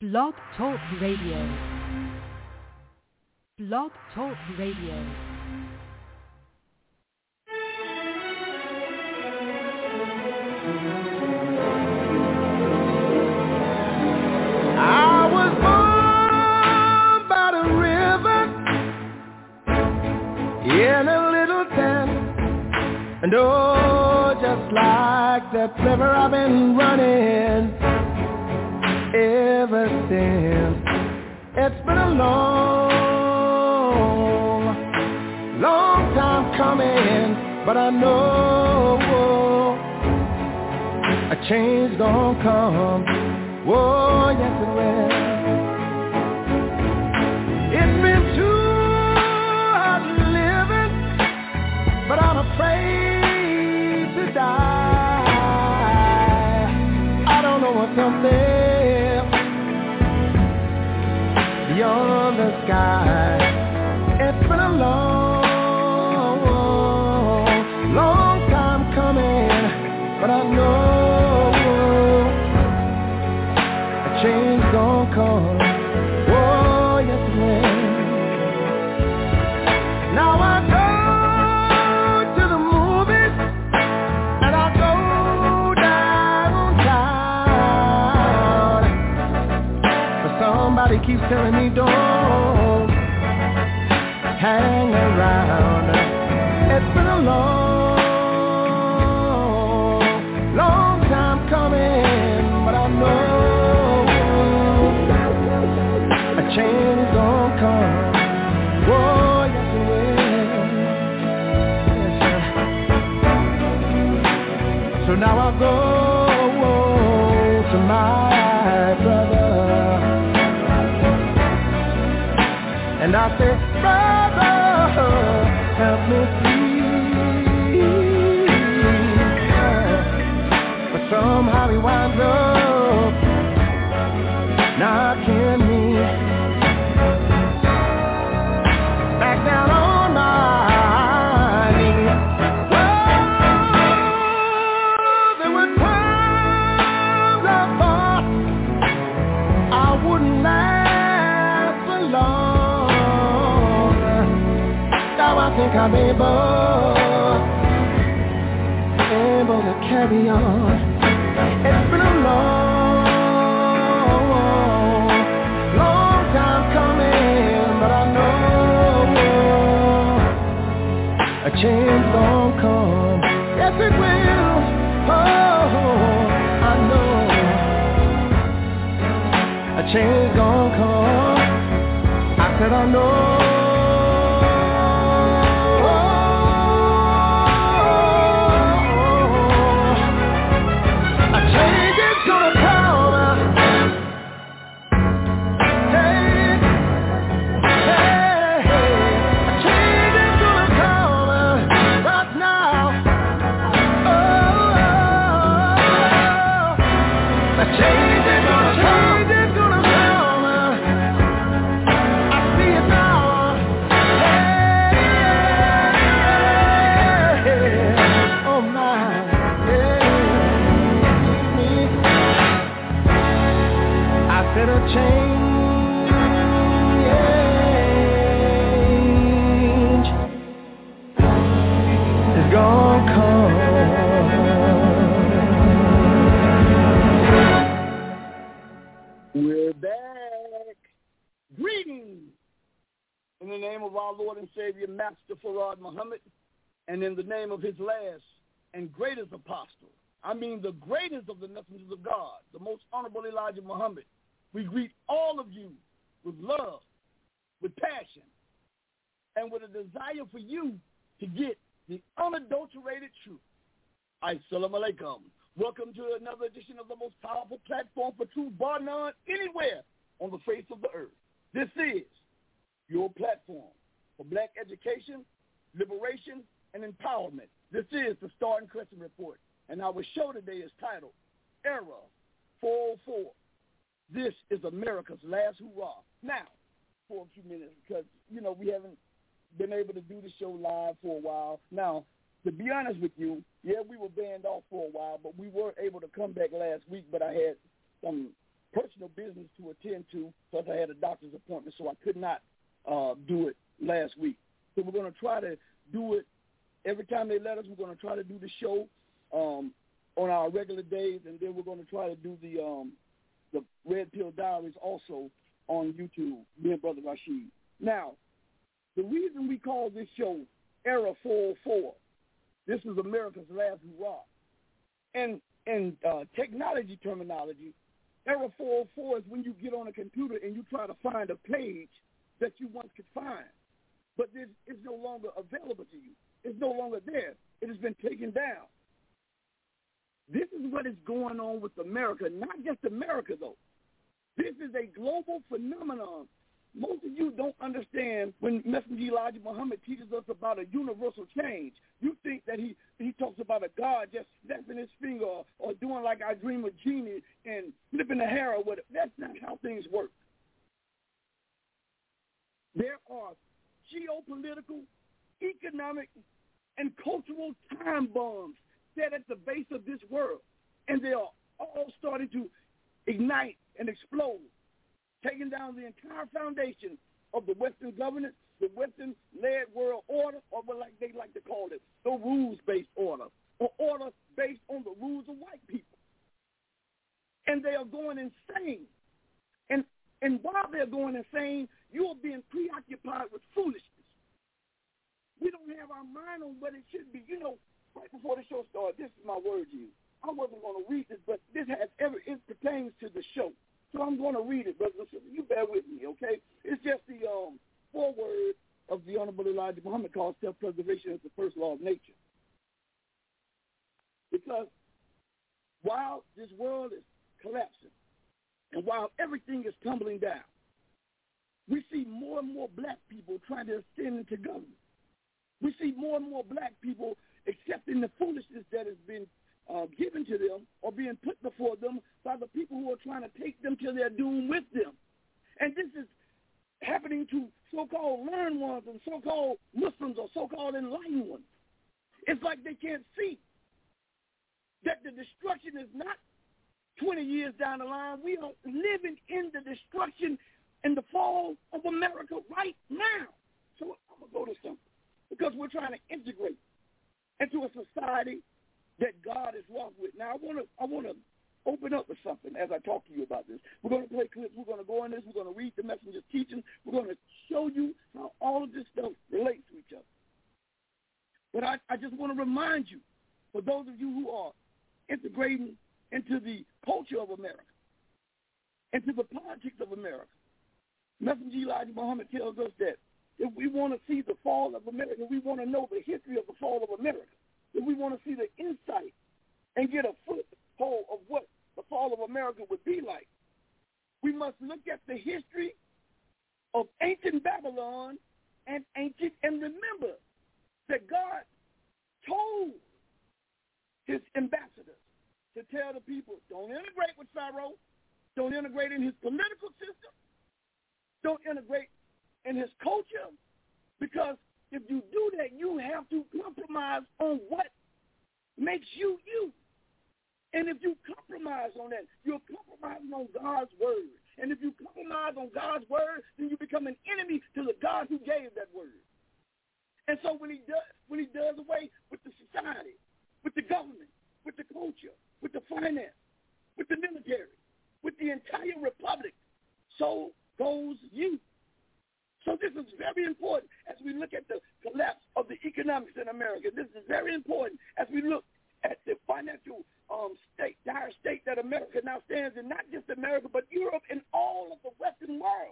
Blog Talk Radio. Blog Talk Radio. I was born by the river in a little town, and oh, just like that river I've been running ever since. It's been a long time coming, but I know a change gonna come. Oh, yes it will. It's been too hard living, but I'm afraid to die. I don't know what's up there beyond the sky. It's been a long time coming, but I know change gon' come. Oh, yes it will. Now I go to the movies and I go downtown, but somebody keeps telling me don't hang around. It's been a long time coming, but I know change gon' come. Oh, yes it will. Yes, so now I go to my brother and I say, brother, help me please. But somehow he winds up knocking me down on my knees. Oh, there were times I thought I wouldn't last for long. Now I think I'm able to carry on. It's been a long time coming, but I know a change gon' come. Yes it will. Oh, I know a change gon' come. I said I know a change is gonna come. In the name of our Lord and Savior, Master Farad Muhammad, and in the name of his last and greatest apostle, I mean the greatest of the messengers of God, the most honorable Elijah Muhammad, we greet all of you with love, with passion, and with a desire for you to get the unadulterated truth. Assalamu alaikum. Welcome to another edition of the most powerful platform for truth, bar none, anywhere on the face of the earth. This is your platform for black education, liberation, and empowerment. This is the Star and Crescent Report, and our show today is titled Era 404. This is America's last hurrah. Now, for a few minutes, because, we haven't been able to do the show live for a while. Now, to be honest with you, yeah, we were banned off for a while, but we were able to come back last week, but I had some personal business to attend to, plus I had a doctor's appointment, so I could not do it last week. So we're going to try to do it every time they let us. We're going to try to do the show on our regular days, and then we're going to try to do the Red Pill Diaries also on YouTube, me and Brother Rashid. Now, the reason we call this show Era 404, this is America's last hurrah. And in technology terminology, Era 404 is when you get on a computer and you try to find a page that you once could find, but it's no longer available to you. It's no longer there. It has been taken down. This is what is going on with America, not just America, though. This is a global phenomenon. Most of you don't understand when Messenger Elijah Muhammad teaches us about a universal change. You think that he talks about a God just snapping his finger or doing like I dream of genie and flipping the hair or whatever. That's not how things work. There are geopolitical, economic, and cultural time bombs set at the base of this world, and they are all starting to ignite and explode, taking down the entire foundation of the Western governance, the Western-led world order, or what they like to call it, the rules-based order, or order based on the rules of white people. And they are going insane. And while they're going insane, you're being preoccupied with foolishness. We don't have our mind on what it should be. You know, right before the show started, this is my word to you. I wasn't going to read this, but it pertains to the show. So I'm going to read it, brothers and sisters. You bear with me, okay? It's just the foreword of the Honorable Elijah Muhammad called self-preservation as the first law of nature. Because while this world is collapsing and while everything is tumbling down, we see more and more black people trying to ascend into government. We see more and more black people accepting the foolishness that has been given to them or being put before them by the people who are trying to take them to their doom with them. And this is happening to so-called learned ones and so-called Muslims or so-called enlightened ones. It's like they can't see that the destruction is not 20 years down the line. We are living in the destruction and the fall of America right now. So I'm going to go to something because we're trying to integrate into a society that God is wrought with. Now, I want to open up with something as I talk to you about this. We're going to play clips. We're going to go in this. We're going to read the messenger's teaching. We're going to show you how all of this stuff relates to each other. But I just want to remind you, for those of you who are integrating into the culture of America, into the politics of America, Messenger Elijah Muhammad tells us that if we want to see the fall of America, we want to know the history of the fall of America, if we want to see the insight and get a foothold of what the fall of America would be like, we must look at the history of ancient Babylon and remember that God told his ambassadors to tell the people, don't integrate with Pharaoh, don't integrate in his political system, don't integrate in his culture, because if you do that, you have to compromise on what makes you you. And if you compromise on that, you're compromising on God's word. And if you compromise on God's word, then you become an enemy to the God who gave that word. And so when he does away with the society, with the government, with the culture, with the finance, with the military, with the entire republic, so goes you. So this is very important as we look at the collapse of the economics in America. This is very important as we look at the financial dire state that America now stands in, not just America, but Europe and all of the Western world.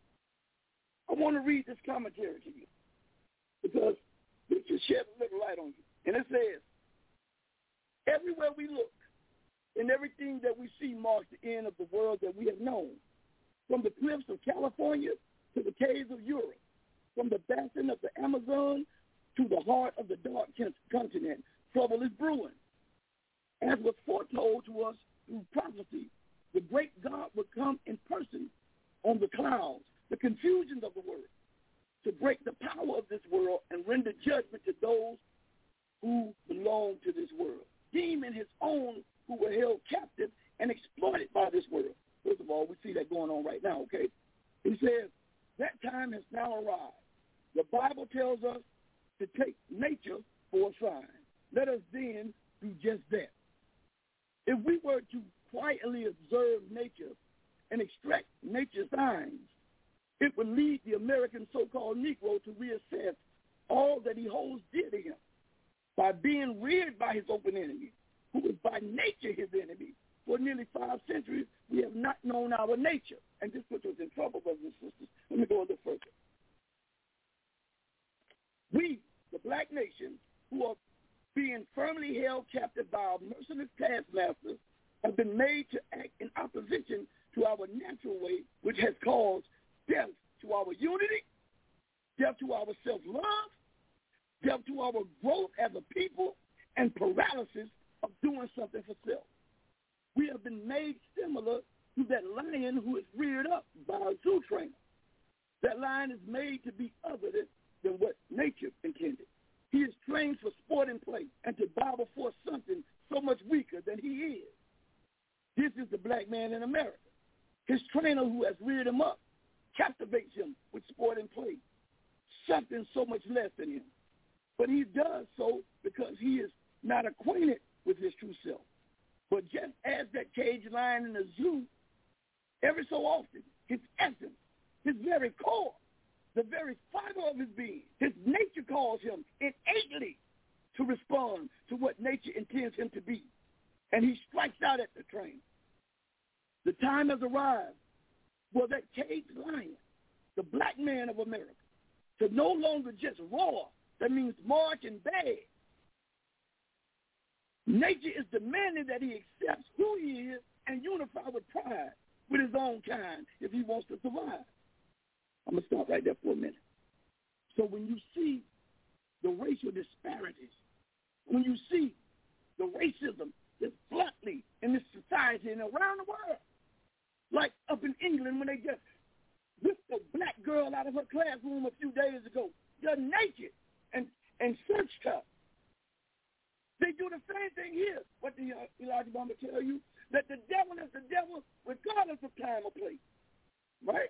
I want to read this commentary to you because it just sheds a little light on you. And it says, everywhere we look and everything that we see marks the end of the world that we have known, from the cliffs of California to the caves of Europe, from the basin of the Amazon to the heart of the dark continent, trouble is brewing. As was foretold to us through prophecy, the great God would come in person on the clouds, the confusions of the world, to break the power of this world and render judgment to those who belong to this world, deeming his own who were held captive and exploited by this world. First of all, we see that going on right now, okay? He says, that time has now arrived. The Bible tells us to take nature for a sign. Let us then do just that. If we were to quietly observe nature and extract nature's signs, it would lead the American so-called Negro to reassess all that he holds dear to him. By being reared by his open enemy, who is by nature his enemy, for nearly 5 centuries, we have not known our nature. And this puts us in trouble, brothers and sisters. Let me go a little further. We, the black nation, who are being firmly held captive by our merciless taskmasters, have been made to act in opposition to our natural way, which has caused death to our unity, death to our self-love, death to our growth as a people, and paralysis of doing something for self. We have been made similar to that lion who is reared up by a zoo trainer. That lion is made to be other than what nature intended. He is trained for sport and play and to bow before something so much weaker than he is. This is the black man in America. His trainer who has reared him up captivates him with sport and play, something so much less than him. But he does so because he is not acquainted with his true self. But just as that caged lion in the zoo, every so often, his essence, his very core, the very fiber of his being, his nature calls him innately to respond to what nature intends him to be. And he strikes out at the train. The time has arrived for that caged lion, the black man of America, to no longer just roar. That means march and beg. Nature is demanding that he accepts who he is and unify with pride with his own kind if he wants to survive. I'm going to stop right there for a minute. So when you see the racial disparities, when you see the racism that's bluntly in this society and around the world, like up in England when they just whipped a black girl out of her classroom a few days ago, they're naked and searched her. They do the same thing here. What did Elijah Muhammad tell you? That the devil is the devil regardless of time or place. Right?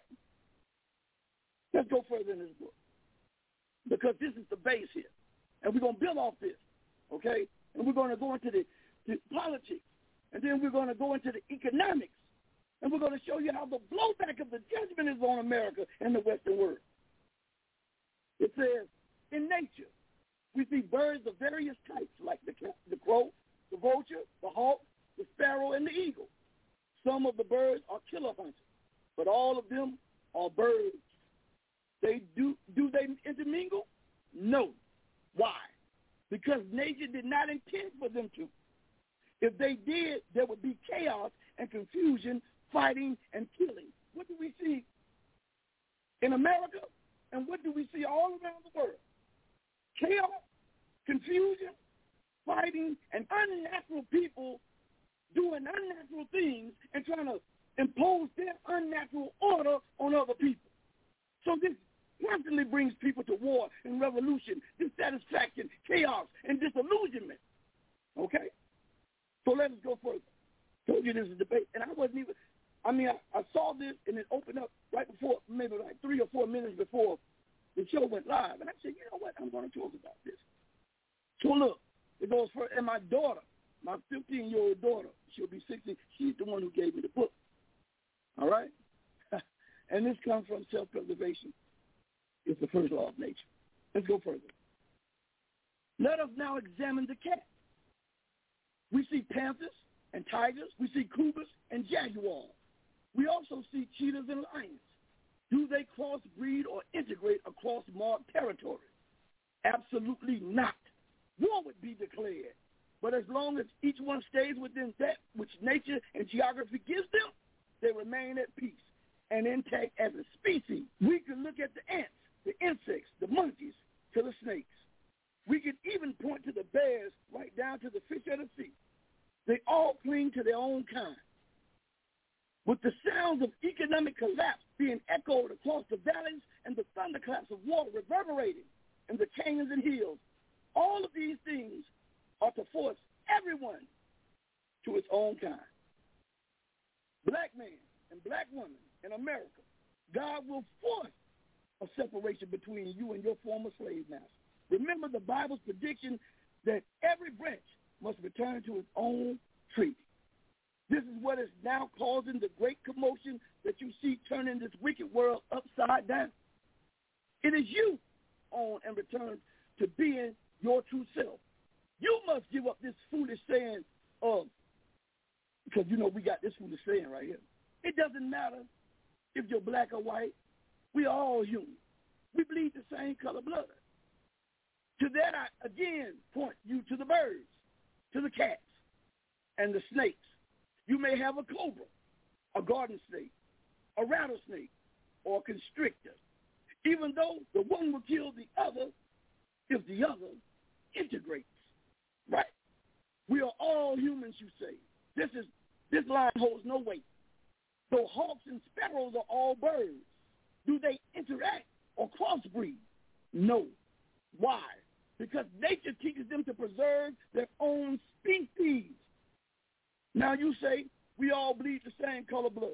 Let's go further in this book. Because this is the base here. And we're going to build off this. Okay? And we're going to go into the politics. And then we're going to go into the economics. And we're going to show you how the blowback of the judgment is on America and the Western world. It says, in nature, we see birds of various types like the crow, the vulture, the hawk, the sparrow, and the eagle. Some of the birds are killer hunters, but all of them are birds. Do they intermingle? No. Why? Because nature did not intend for them to. If they did, there would be chaos and confusion, fighting and killing. What do we see in America, and what do we see all around the world? Chaos, confusion, fighting, and unnatural people doing unnatural things and trying to impose their unnatural order on other people. So this constantly brings people to war and revolution, dissatisfaction, chaos, and disillusionment. Okay? So let us go further. Told you this is a debate, and I saw this, and it opened up right before, maybe like 3 or 4 minutes before the show went live, and I said, you know what, I'm going to talk about this. So look, it goes for, and my daughter, my 15-year-old daughter, she'll be 16, she's the one who gave me the book, all right? And this comes from self-preservation. It's the first law of nature. Let's go further. Let us now examine the cat. We see panthers and tigers. We see cougars and jaguars. We also see cheetahs and lions. Do they crossbreed or integrate across marked territories? Absolutely not. War would be declared. But as long as each one stays within that which nature and geography gives them, they remain at peace and intact as a species. We can look at the ants, the insects, the monkeys, to the snakes. We can even point to the bears right down to the fish of the sea. They all cling to their own kind. With the sounds of economic collapse being echoed across the valleys and the thunderclaps of war reverberating in the canyons and hills, all of these things are to force everyone to its own kind. Black man, and black women in America, God will force a separation between you and your former slave master. Remember the Bible's prediction that every branch must return to its own tree. This is what is now causing the great commotion that you see turning this wicked world upside down. It is you on and return to being your true self. You must give up this foolish saying of, because you know we got this foolish saying right here. It doesn't matter if you're black or white. We are all human. We bleed the same color blood. To that, I again point you to the birds, to the cats, and the snakes. You may have a cobra, a garden snake, a rattlesnake, or a constrictor, even though the one will kill the other if the other integrates. Right? We are all humans, you say. This line holds no weight. Though hawks and sparrows are all birds, do they interact or crossbreed? No. Why? Because nature teaches them to preserve their own species. Now you say, we all bleed the same color blood.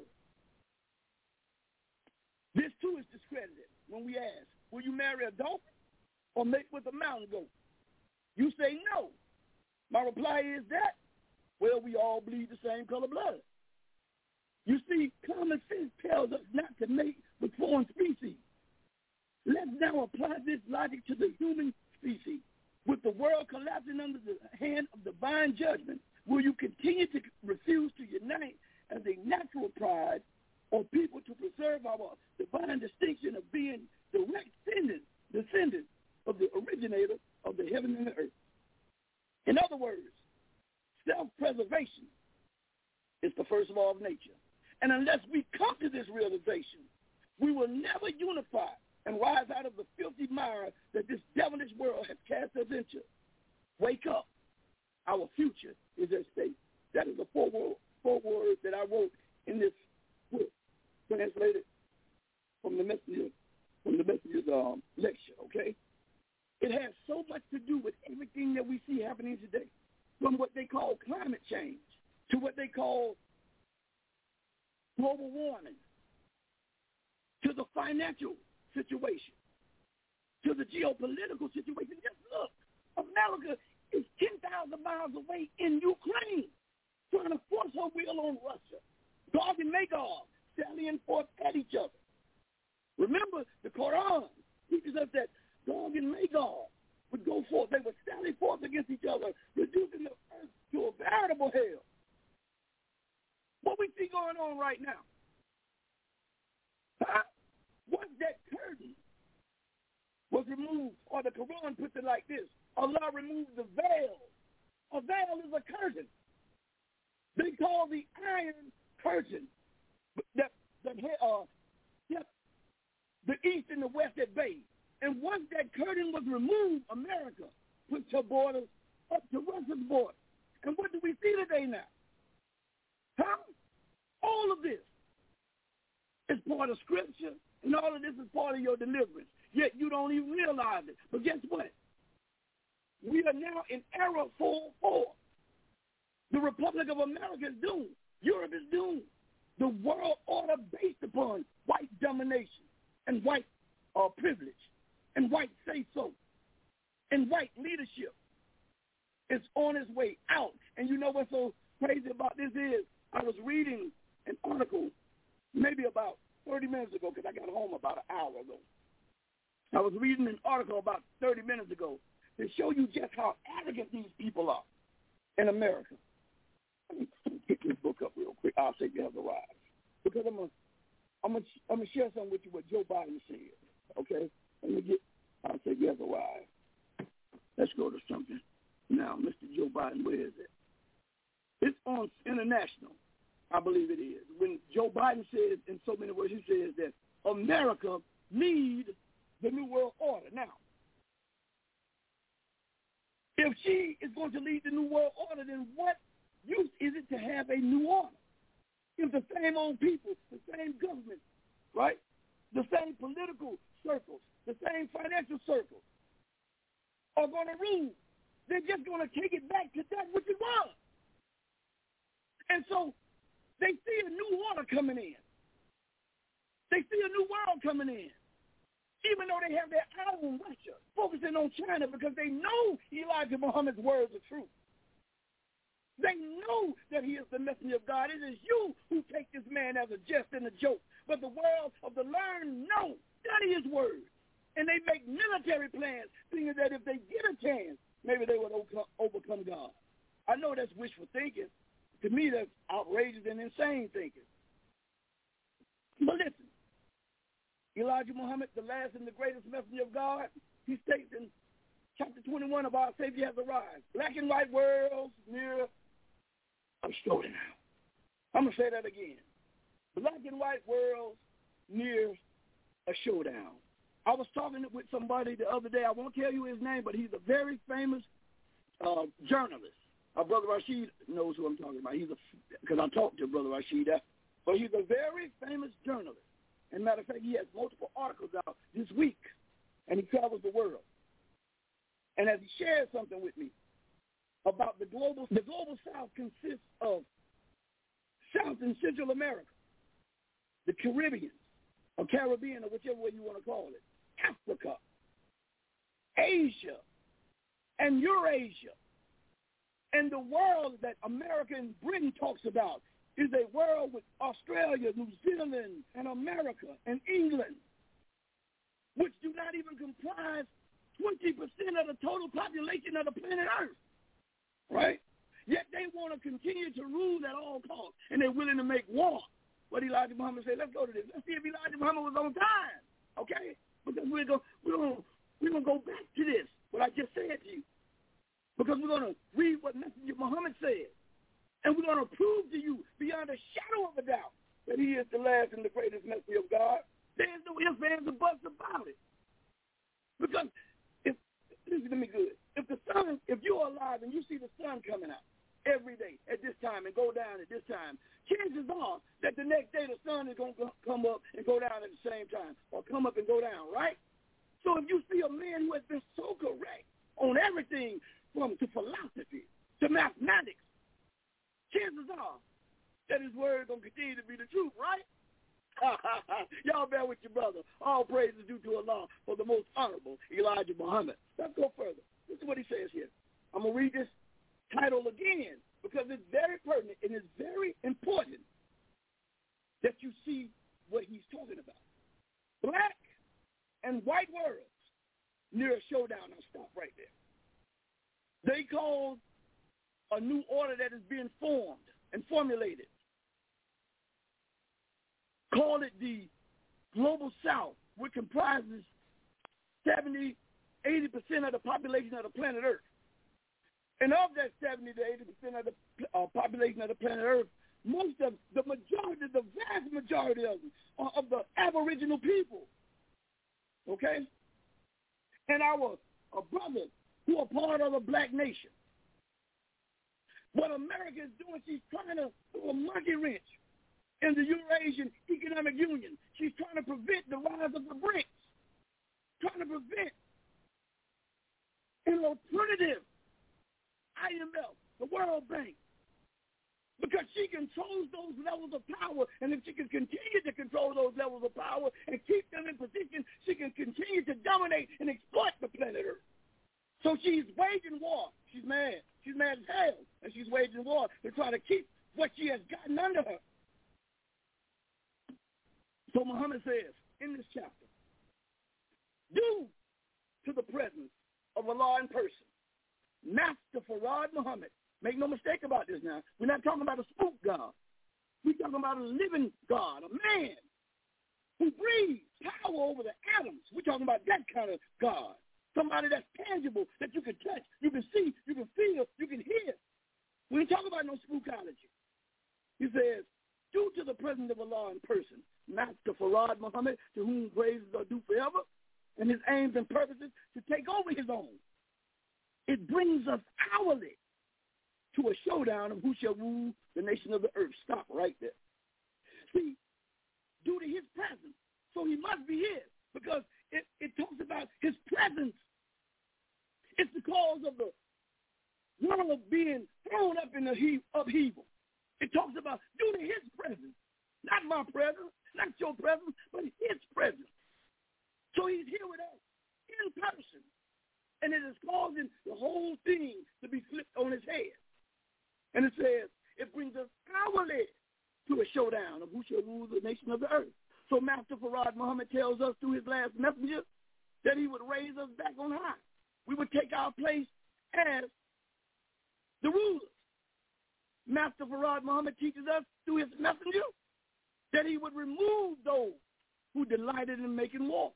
This too is discredited when we ask, will you marry a dolphin or mate with a mountain goat? You say no. My reply is that, well, we all bleed the same color blood. You see, common sense tells us not to mate with foreign species. Let's now apply this logic to the human species. With the world collapsing under the hand of divine judgment, will you continue to refuse to unite as a natural pride or people to preserve our divine distinction of being direct descendants of the originator of the heaven and the earth? In other words, self-preservation is the first law of nature. And unless we come to this realization, we will never unify and rise out of the filthy mire that this devilish world has cast us into. Wake up. Our future is at stake. That is the four words that I wrote in this book, translated from the messenger's lecture, okay? It has so much to do with everything that we see happening today, from what they call climate change to what they call global warming, to the financial situation, to the geopolitical situation. Just look, America is 10,000 miles away in Ukraine, trying to force her will on Russia. Gog and Magog sallying forth at each other. Remember, the Quran teaches us that Gog and Magog would go forth. They would sally forth against each other, reducing the earth to a veritable hell. What we see going on right now? Once that curtain was removed, or the Quran puts it like this, Allah removed the veil. A veil is a curtain. They call the iron curtain that the east and the west at bay. And once that curtain was removed, America put her borders up to Russia's border. And what do we see today now? All of this is part of Scripture, and all of this is part of your deliverance. Yet you don't even realize it. But guess what? We are now in era 4.4. The Republic of America is doomed. Europe is doomed. The world order based upon white domination and white privilege and white say-so and white leadership is on its way out. And you know what's so crazy about this is I was reading an article maybe about 30 minutes ago because I got home about an hour ago. I was reading an article about 30 minutes ago to show you just how arrogant these people are in America. Let me get this book up real quick. I'll say you have arrived. Because I'm gonna share something with you what Joe Biden said. Okay? I'll say you have arrived. Let's go to something. Now, Mr. Joe Biden, where is it? It's on International, I believe it is. When Joe Biden says, in so many words, he says that America needs the New World Order. Now, if she is going to lead the New World Order, then what use is it to have a new order? If the same old people, the same government, right, the same political circles, the same financial circles are going to rule, they're just going to take it back to that which it was. And so they see a new order coming in. They see a new world coming in, even though they have their eye on Russia, focusing on China because they know Elijah Muhammad's words are true. They know that he is the messenger of God. It is you who take this man as a jest and a joke. But the world of the learned know study his words. And they make military plans, thinking that if they get a chance, maybe they would overcome God. I know that's wishful thinking. To me, that's outrageous and insane thinking. But listen, Elijah Muhammad, the last and the greatest messenger of God, he states in chapter 21 of Our Savior Has Arrived, black and white worlds near a showdown. I'm going to say that again. Black and white worlds near a showdown. I was talking with somebody the other day. I won't tell you his name, but he's a very famous journalist. Our Brother Rashid knows who I'm talking about. Because I talked to Brother Rashid. But he's a very famous journalist. As a matter of fact, he has multiple articles out this week, and he travels the world. And as he shared something with me about the global South consists of South and Central America, the Caribbean, or Caribbean, or whichever way you want to call it, Africa, Asia, and Eurasia. And the world that America and Britain talks about is a world with Australia, New Zealand, and America, and England, which do not even comprise 20% of the total population of the planet Earth, right? Yet they want to continue to rule at all costs, and they're willing to make war. What Elijah Muhammad said, let's go to this. Let's see if Elijah Muhammad was on time, okay? Because we're gonna go back to this, what I just said to you. Because we're going to read what Messenger Muhammad said, and we're going to prove to you beyond a shadow of a doubt that he is the last and the greatest messenger of God. There's no ifs, ands, or buts about it. Because listen to me good. If you're alive and you see the sun coming out every day at this time and go down at this time, chances are that the next day the sun is going to come up and go down at the same time, or come up and go down, right? So if you see a man who has been so correct on everything, from to philosophy to mathematics, chances are that his word is going to continue to be the truth, right? Y'all bear with your brother. All praise is due to Allah for the most honorable Elijah Muhammad. Let's go further. This is what he says here. I'm going to read this title again because it's very pertinent and it's very important that you see what he's talking about. Black and white worlds near a showdown. I'll stop right there. They call a new order that is being formed and formulated. Call it the Global South, which comprises 70, 80% of the population of the planet Earth. And of that 70 to 80% of the population of the planet Earth, most of the majority, the vast majority of them are of the Aboriginal people. Okay? And our brothers who are part of the black nation. What America is doing, she's trying to throw a monkey wrench in the Eurasian Economic Union. She's trying to prevent the rise of the BRICS, trying to prevent an alternative IMF, the World Bank, because she controls those levels of power, and if she can continue to control those levels of power and keep them in position, she can continue to dominate and exploit the planet Earth. So she's waging war. She's mad. She's mad as hell, and she's waging war to try to keep what she has gotten under her. So Muhammad says in this chapter, due to the presence of Allah in person, Master Farad Muhammad, make no mistake about this now, we're not talking about a spook God. We're talking about a living God, a man who breathes power over the atoms. We're talking about that kind of God. Somebody that's tangible, that you can touch, you can see, you can feel, you can hear. We ain't talking about no spookology. He says, due to the presence of Allah in person, Master Farad Muhammad, to whom praises are due forever, and his aims and purposes to take over his own, it brings us hourly to a showdown of who shall rule the nation of the earth. Stop right there. See, due to his presence, so he must be here, because it talks about his presence. It's the cause of the world being thrown up in the upheaval. It talks about due to his presence, not my presence, not your presence, but So Master Farad Muhammad tells us through his last messenger that he would raise us back on high. We would take our place as the rulers. Master Farad Muhammad teaches us through his messenger that he would remove those who delighted in making war.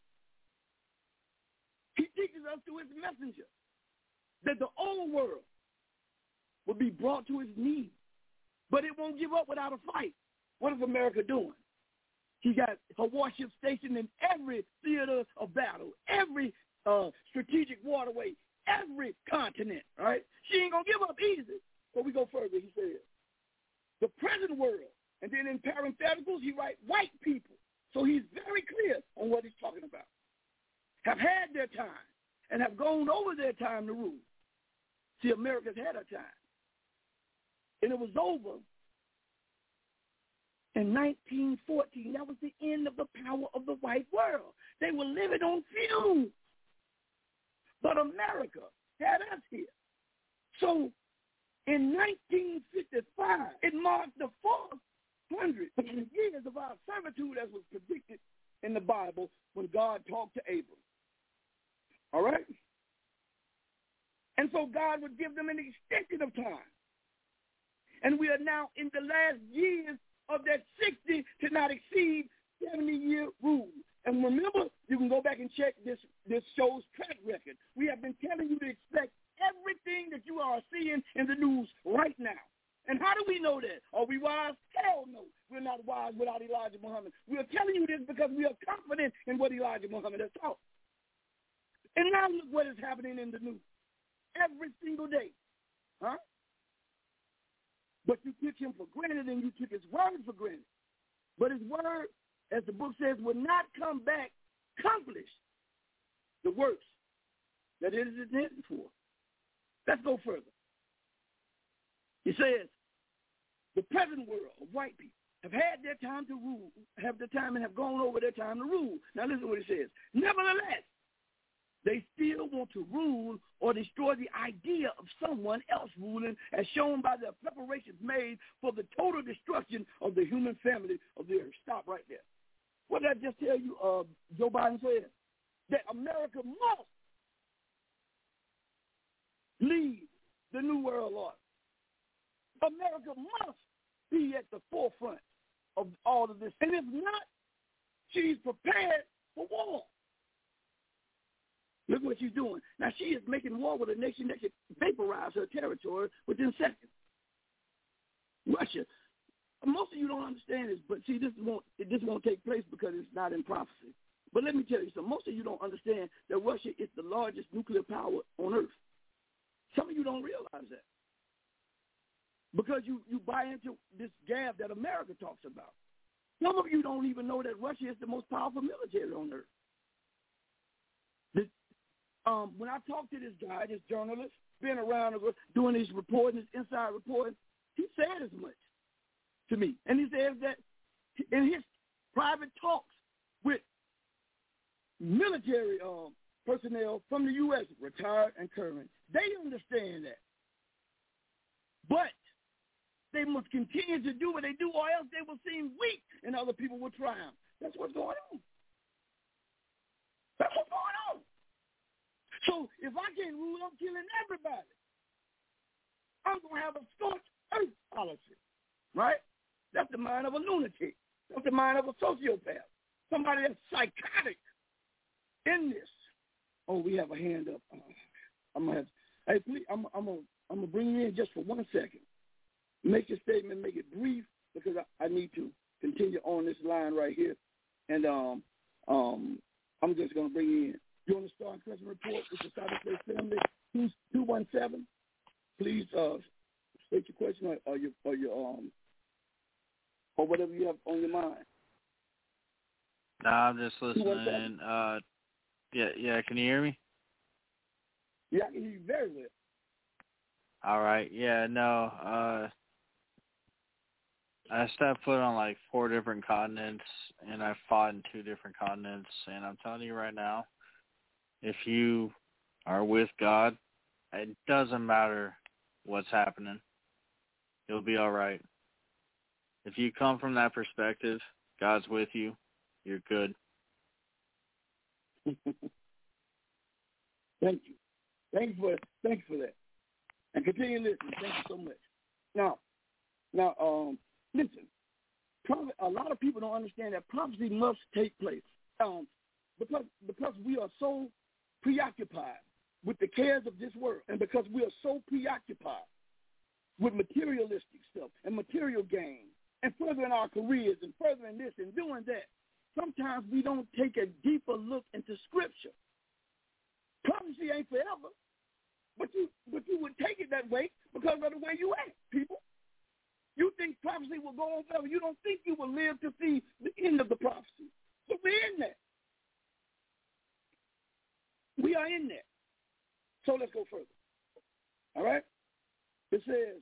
He teaches us through his messenger that the old world will be brought to its knees, but it won't give up without a fight. What is America doing? She got her warship stationed in every theater of battle, every strategic waterway, every continent, right? She ain't going to give up easy. But we go further, he says. The present world, and then in parentheticals, he writes white people. So he's very clear on what he's talking about. Have had their time and have gone over their time to rule. See, America's had her time. And it was over in 1914. That was the end of the power of the white world. They were living on fumes. But America had us here. So in 1955, it marked the 400 years of our servitude as was predicted in the Bible when God talked to Abram. All right? And so God would give them an extension of time. And we are now in the last years of that 60 to not exceed 70-year rule. And remember, you can go back and check this show's track record. We have been telling you to expect everything that you are seeing in the news right now. And how do we know that? Are we wise? Hell no. We're not wise without Elijah Muhammad. We are telling you this because we are confident in what Elijah Muhammad has taught. And now look what is happening in the news. Every single day. Huh? But you took him for granted and you took his word for granted. But his word, as the book says, will not come back accomplished the works that it is intended for. Let's go further. He says, the present world of white people have had their time to rule, have the time and have gone over their time to rule. Now listen to what he says. Nevertheless, they still want to rule or destroy the idea of someone else ruling as shown by the preparations made for the total destruction of the human family of the earth. Stop right there. What did I just tell you Joe Biden said? That America must lead the New World Order. America must be at the forefront of all of this. And if not, she's prepared for war. Look what she's doing. Now, she is making war with a nation that could vaporize her territory within seconds. Russia. Most of you don't understand this, but see, this won't take place because it's not in prophecy. But let me tell you something. Most of you don't understand that Russia is the largest nuclear power on earth. Some of you don't realize that. Because you buy into this gab that America talks about. Some of you don't even know that Russia is the most powerful military on earth. When I talked to this guy, this journalist, been around doing his reporting, his inside reporting, he said as much to me. And he says that in his private talks with military personnel from the U.S., retired and current, they understand that. But they must continue to do what they do or else they will seem weak and other people will triumph. That's what's going on. That's what's going on. So if I can't rule, I'm killing everybody. I'm going to have a scorched earth policy, right? That's the mind of a lunatic. That's the mind of a sociopath. Somebody that's psychotic in this. Oh, we have a hand up. I'm gonna have. Hey, please, I'm gonna bring you in just for 1 second. Make your statement, make it brief, because I need to continue on this line right here, and I'm just gonna bring you in. You want to start a question report with the Southern Place Family 217? Please state your question or your or whatever you have on your mind. Nah, I'm just listening. Yeah. Can you hear me? Yeah, I can hear you very well. All right. Yeah. No. I stepped foot on like 4 different continents, and I fought in 2 different continents. And I'm telling you right now, if you are with God, it doesn't matter what's happening. You'll be all right. If you come from that perspective, God's with you, you're good. Thank you. Thanks for that. And continue listening. Thank you so much. Now, listen. A lot of people don't understand that prophecy must take place because we are so preoccupied with the cares of this world, and because we are so preoccupied with materialistic stuff and material gain and furthering our careers and furthering this and doing that, sometimes we don't take a deeper look into Scripture. Prophecy ain't forever, but you would take it that way because of the way you act, people. You think prophecy will go on forever. You don't think you will live to see the end of the prophecy. So we're in there. We are in there. So let's go further. All right? It says,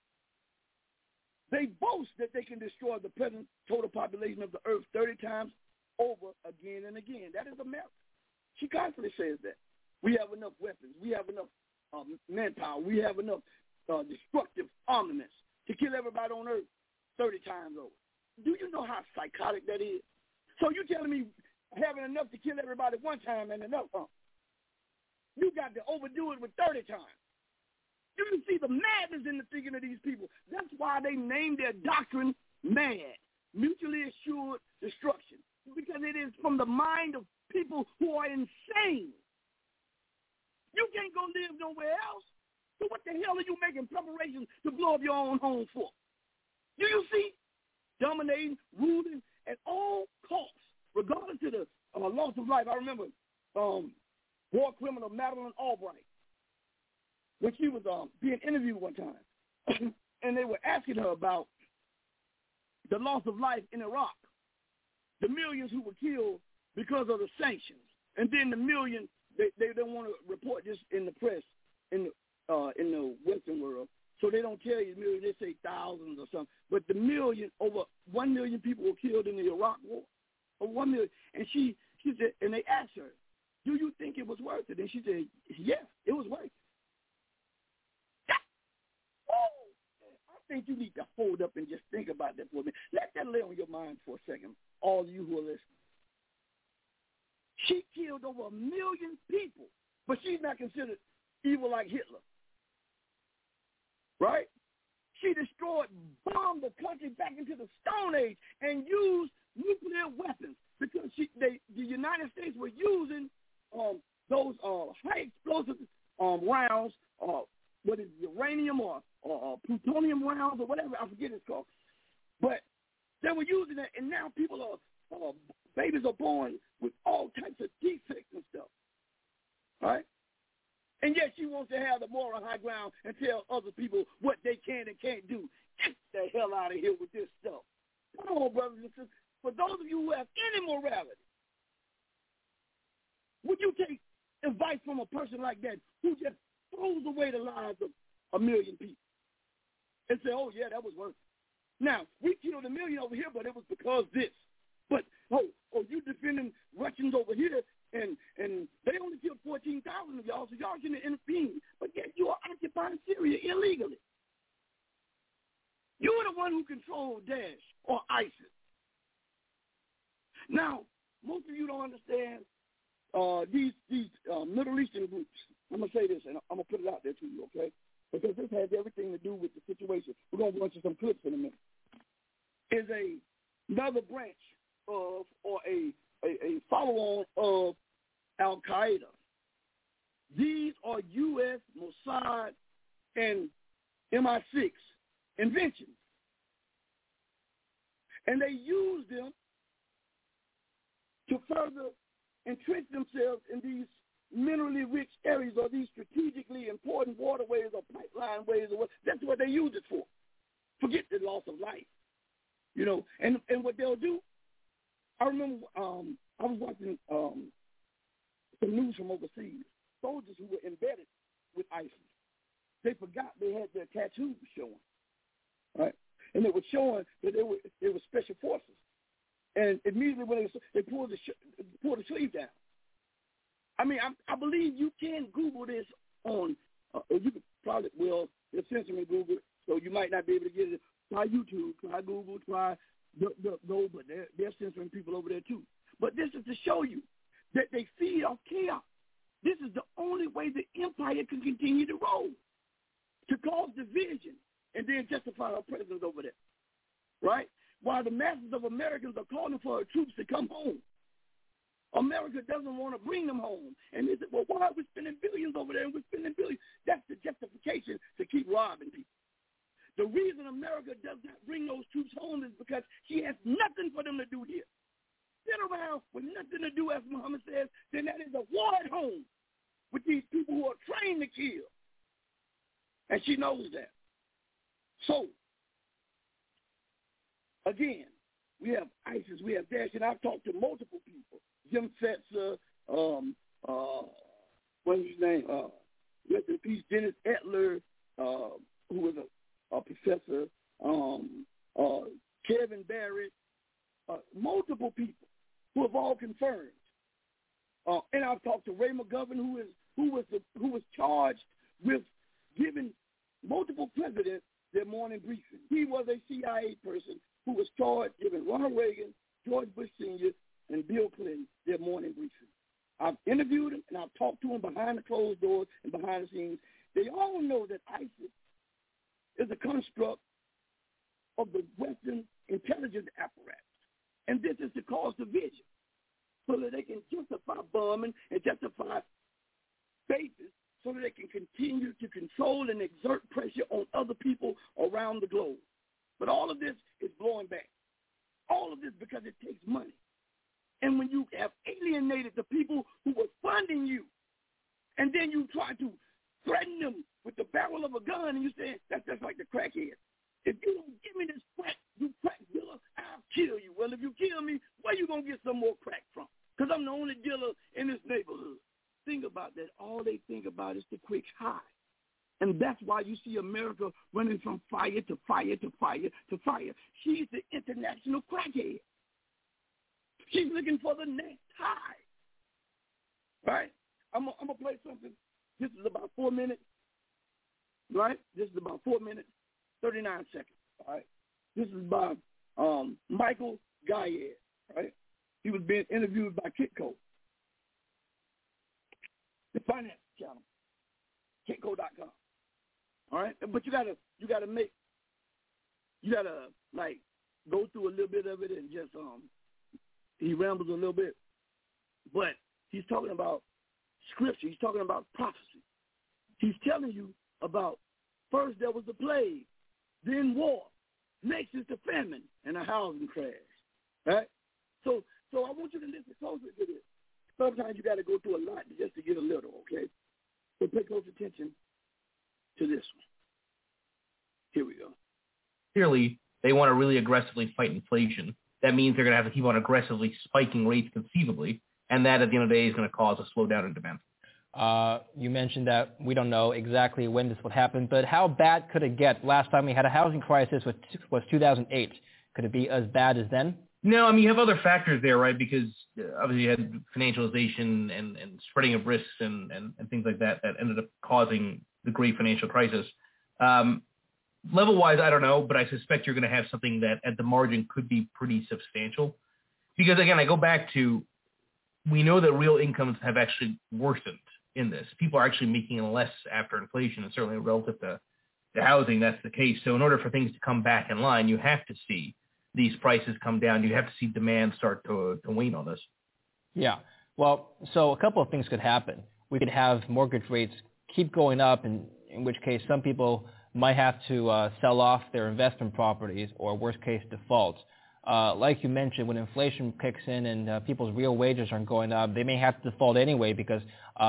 they boast that they can destroy the present total population of the earth 30 times over again and again. That is America. She constantly says that. We have enough weapons. We have enough manpower. We have enough destructive armaments to kill everybody on earth 30 times over. Do you know how psychotic that is? So you telling me having enough to kill everybody one time and enough, huh? You got to overdo it with 30 times. You can see the madness in the thinking of these people. That's why they named their doctrine MAD, mutually assured destruction, because it is from the mind of people who are insane. You can't go live nowhere else. So what the hell are you making preparations to blow up your own home for? Do you see? Dominating, ruling at all costs, regardless of the loss of life. I remember war criminal Madeleine Albright, when she was being interviewed one time, and they were asking her about the loss of life in Iraq, the millions who were killed because of the sanctions, and then the million they don't want to report this in the press in the Western world, so they don't tell you millions. They say thousands or something, but the million, over 1 million people were killed in the Iraq war, over 1 million, and she said, and they asked her, do you think it was worth it? And she said, yes, it was worth it. I think you need to hold up and just think about that for a minute. Let that lay on your mind for a second, all of you who are listening. She killed over 1 million people, but she's not considered evil like Hitler, right? She destroyed, bombed the country back into the Stone Age and used nuclear weapons because the United States were using those high explosive rounds, what is it, uranium or plutonium rounds or whatever, I forget it's called. But they were using that, and now people are, babies are born with all types of defects and stuff, right? And yet she wants to have the moral high ground and tell other people what they can and can't do. Get the hell out of here with this stuff. Come on, brothers and sisters. For those of you who have any morality, would you take advice from a person like that who just throws away the lives of 1 million people and say, oh, yeah, that was worth it? Now, we killed 1 million over here, but it was because this. But, you defending Russians over here, and they only killed 14,000 of y'all, so y'all shouldn't intervene. But yet you are occupying Syria illegally. You're the one who controls Daesh or ISIS. Now, most of you don't understand these Middle Eastern groups. I'm going to say this, and I'm going to put it out there to you, okay? Because this has everything to do with the situation. We're going to go into some clips in a minute. Is another branch of, or a follow-on of Al-Qaeda. These are U.S., Mossad, and MI6 inventions. And they use them to further entrench themselves in these minerally rich areas or these strategically important waterways or pipeline ways or what. That's what they use it for. Forget the loss of life. You know, and what they'll do, I remember I was watching some news from overseas. Soldiers who were embedded with ISIS, they forgot they had their tattoos showing, right? And it was showing that they were special forces. And immediately when they pulled the sleeve down. I mean, I believe you can Google this on, you could probably, well, they're censoring Google, so you might not be able to get it. Try YouTube, try Google, try go, but they're censoring people over there too. But this is to show you that they feed off chaos. This is the only way the empire can continue to roll, to cause division and then justify our presence over there, right? While the masses of Americans are calling for our troops to come home, America doesn't want to bring them home. And they say, well, why are we spending billions over there and we're spending billions? That's the justification to keep robbing people. The reason America does not bring those troops home is because she has nothing for them to do here. Sit around with nothing to do, as Muhammad says, then that is a war at home with these people who are trained to kill. And she knows that. So, again, we have ISIS, we have Daesh, and I've talked to multiple people. Jim Fetzer, what's his name? Rest in peace, Dennis Etler, who was a professor, Kevin Barrett, multiple people who have all confirmed. And I've talked to Ray McGovern, who was charged with giving multiple presidents their morning briefing. He was a CIA person who was charged giving Ronald Reagan, George Bush Sr., and Bill Clinton their morning briefing. I've interviewed them, and I've talked to them behind the closed doors and behind the scenes. They all know that ISIS is a construct of the Western intelligence apparatus. And this is to cause division so that they can justify bombing and justify bases so that they can continue to control and exert pressure on other people around the globe. But all of this is blowing back. All of this because it takes money. And when you have alienated the people who were funding you, and then you try to threaten them with the barrel of a gun, and you say, that's just like the crackhead. If you don't give me this crack, you crack dealer, I'll kill you. Well, if you kill me, where you going to get some more crack from? Because I'm the only dealer in this neighborhood. Think about that. All they think about is the quick high. And that's why you see America running from fire to fire to fire to fire. She's the international crackhead. She's looking for the next high. Right? I'm going to play something. This is about 4 minutes. Right? This is about 4 minutes, 39 seconds. All right? This is by Michael Gayed. Right? He was being interviewed by Kitco, the finance channel, Kitco.com. All right? But you gotta like go through a little bit of it and just he rambles a little bit. But he's talking about scripture. He's talking about prophecy. He's telling you about first there was the plague, then war, next is the famine and a housing crash. Right? So I want you to listen closely to this. Sometimes you got to go through a lot just to get a little, okay? So pay close attention to this one. Here we go. Clearly, they want to really aggressively fight inflation. That means they're going to have to keep on aggressively spiking rates conceivably, and that at the end of the day is going to cause a slowdown in demand. You mentioned that we don't know exactly when this would happen, but how bad could it get? Last time we had a housing crisis was 2008. Could it be as bad as then? No, I mean, you have other factors there, right? Because obviously you had financialization and spreading of risks and things like that ended up causing the great financial crisis. Level-wise, I don't know, but I suspect you're going to have something that at the margin could be pretty substantial. Because, again, I go back to, we know that real incomes have actually worsened in this. People are actually making less after inflation, and certainly relative to housing, that's the case. So in order for things to come back in line, you have to see these prices come down. You have to see demand start to wane on this. Yeah. Well, so a couple of things could happen. We could have mortgage rates keep going up, in which case some people might have to sell off their investment properties or worst case default. Like you mentioned, when inflation kicks in and people's real wages aren't going up, they may have to default anyway because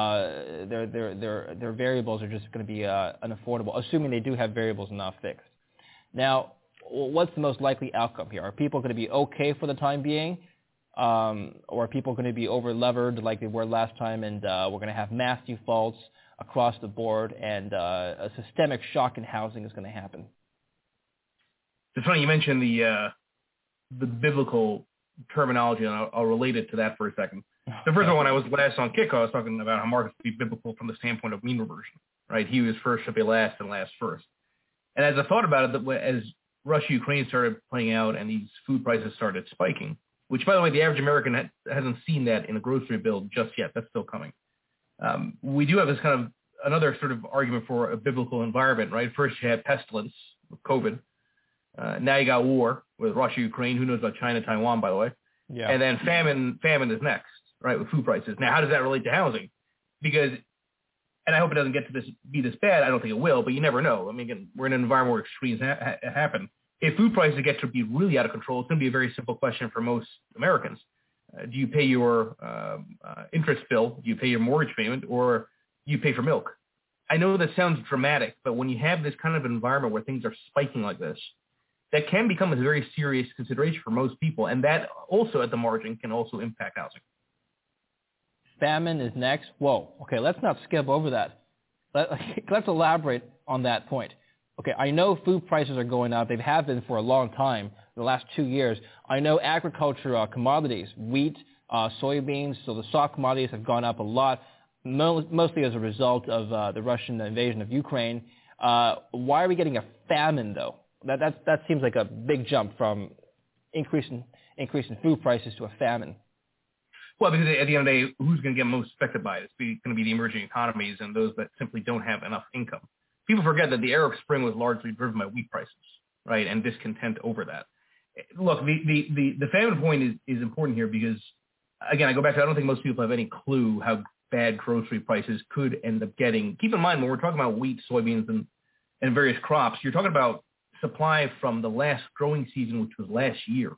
their variables are just going to be unaffordable, assuming they do have variables and not fixed. Now, what's the most likely outcome here? Are people going to be okay for the time being? Or are people going to be over-levered like they were last time, and we're going to have mass defaults across the board, and a systemic shock in housing is going to happen? It's funny you mentioned the biblical terminology, and I'll relate it to that for a second. The first one, when I was last on Kitco, I was talking about how markets be biblical from the standpoint of mean reversion, right? He who is first shall be last, and last first. And as I thought about it, as Russia-Ukraine started playing out and these food prices started spiking, which, by the way, the average American hasn't seen that in a grocery bill just yet. That's still coming. We do have this kind of another sort of argument for a biblical environment, right? First you had pestilence with COVID. Now you got war with Russia, Ukraine. Who knows about China, Taiwan, by the way? Yeah. And then famine is next, right, with food prices. Now, how does that relate to housing? Because, and I hope it doesn't get to be this bad. I don't think it will, but you never know. I mean, again, we're in an environment where extremes happen. If food prices get to be really out of control, it's going to be a very simple question for most Americans. Do you pay your interest bill? Do you pay your mortgage payment? Or do you pay for milk? I know that sounds dramatic, but when you have this kind of environment where things are spiking like this, that can become a very serious consideration for most people, and that also at the margin can also impact housing. Famine is next. Whoa. Okay, let's not skip over that. Let's elaborate on that point. Okay, I know food prices are going up. They have been for a long time, the last 2 years. I know agriculture commodities, wheat, soybeans, so the soft commodities have gone up a lot, mostly as a result of the Russian invasion of Ukraine. Why are we getting a famine, though? That seems like a big jump from increase in food prices to a famine. Well, because at the end of the day, who's going to get most affected by it? It's going to be the emerging economies and those that simply don't have enough income. People forget that the Arab Spring was largely driven by wheat prices, right, and discontent over that. Look, the famine point is important here because, again, I go back to I don't think most people have any clue how bad grocery prices could end up getting. Keep in mind, when we're talking about wheat, soybeans, and various crops, you're talking about supply from the last growing season, which was last year.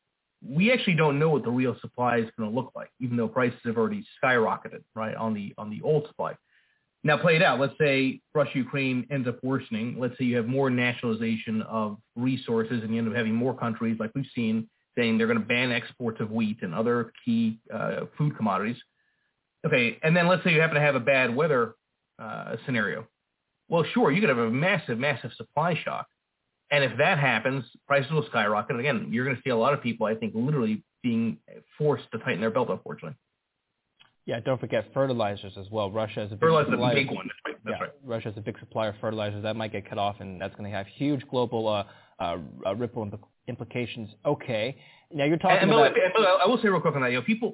We actually don't know what the real supply is going to look like, even though prices have already skyrocketed, right, on the old supply. Now, play it out. Let's say Russia-Ukraine ends up worsening. Let's say you have more nationalization of resources and you end up having more countries, like we've seen, saying they're going to ban exports of wheat and other key food commodities. Okay, and then let's say you happen to have a bad weather scenario. Well, sure, you could have a massive, massive supply shock. And if that happens, prices will skyrocket. And again, you're going to see a lot of people, I think, literally being forced to tighten their belt, unfortunately. Yeah, don't forget fertilizers as well. Russia is a big fertilizer supplier. Is a big one. That's right. Russia is a big supplier of fertilizers. That might get cut off, and that's going to have huge global ripple implications. Okay. Now you're talking about... I will say real quick on that. People,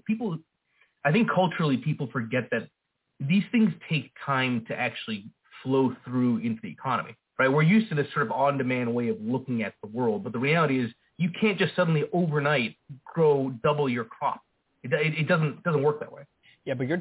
I think culturally people forget that these things take time to actually flow through into the economy. Right, we're used to this sort of on-demand way of looking at the world, but the reality is you can't just suddenly overnight grow double your crop. It doesn't work that way. Yeah, but you're.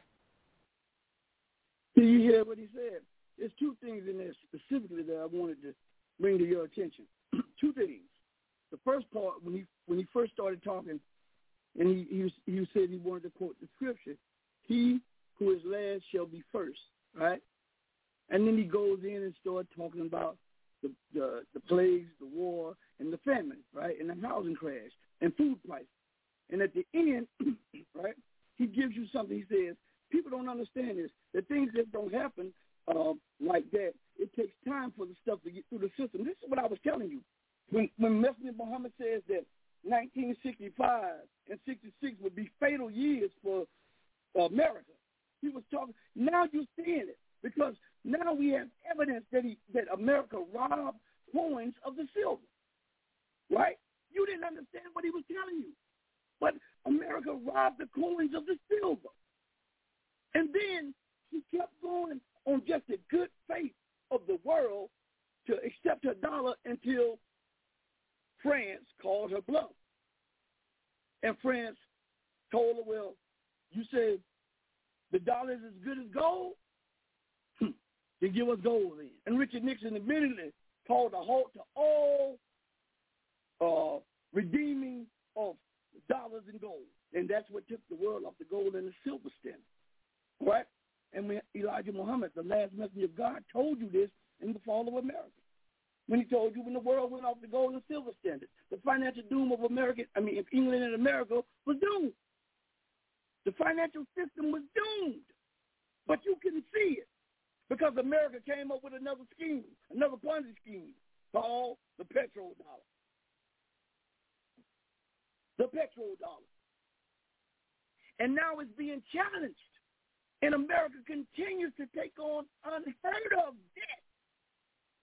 Did you hear what he said? There's two things in there specifically that I wanted to bring to your attention. Two things. The first part, when he first started talking, and he said he wanted to quote the scripture, "He who is last shall be first." Right. And then he goes in and starts talking about the plagues, the war, and the famine, right, and the housing crash, and food prices. And at the end, right, he gives you something. He says, people don't understand this. The things that don't happen like that, it takes time for the stuff to get through the system. This is what I was telling you. When Messenger Muhammad says that 1965 and 66 would be fatal years for America, he was talking. Now you're seeing it. Because now we have evidence that America robbed coins of the silver, right? You didn't understand what he was telling you. But America robbed the coins of the silver. And then he kept going on just the good faith of the world to accept her dollar until France called her bluff. And France told her, well, you say the dollar is as good as gold? To give us gold in. And Richard Nixon immediately called a halt to all redeeming of dollars and gold. And that's what took the world off the gold and the silver standard. Right? And when Elijah Muhammad, the last messenger of God, told you this in the fall of America. When he told you when the world went off the gold and silver standard, the financial doom of England and America was doomed. The financial system was doomed. But you couldn't see it. Because America came up with another scheme, another Ponzi scheme, called the petrodollar. The petrodollar. And now it's being challenged. And America continues to take on unheard of debt.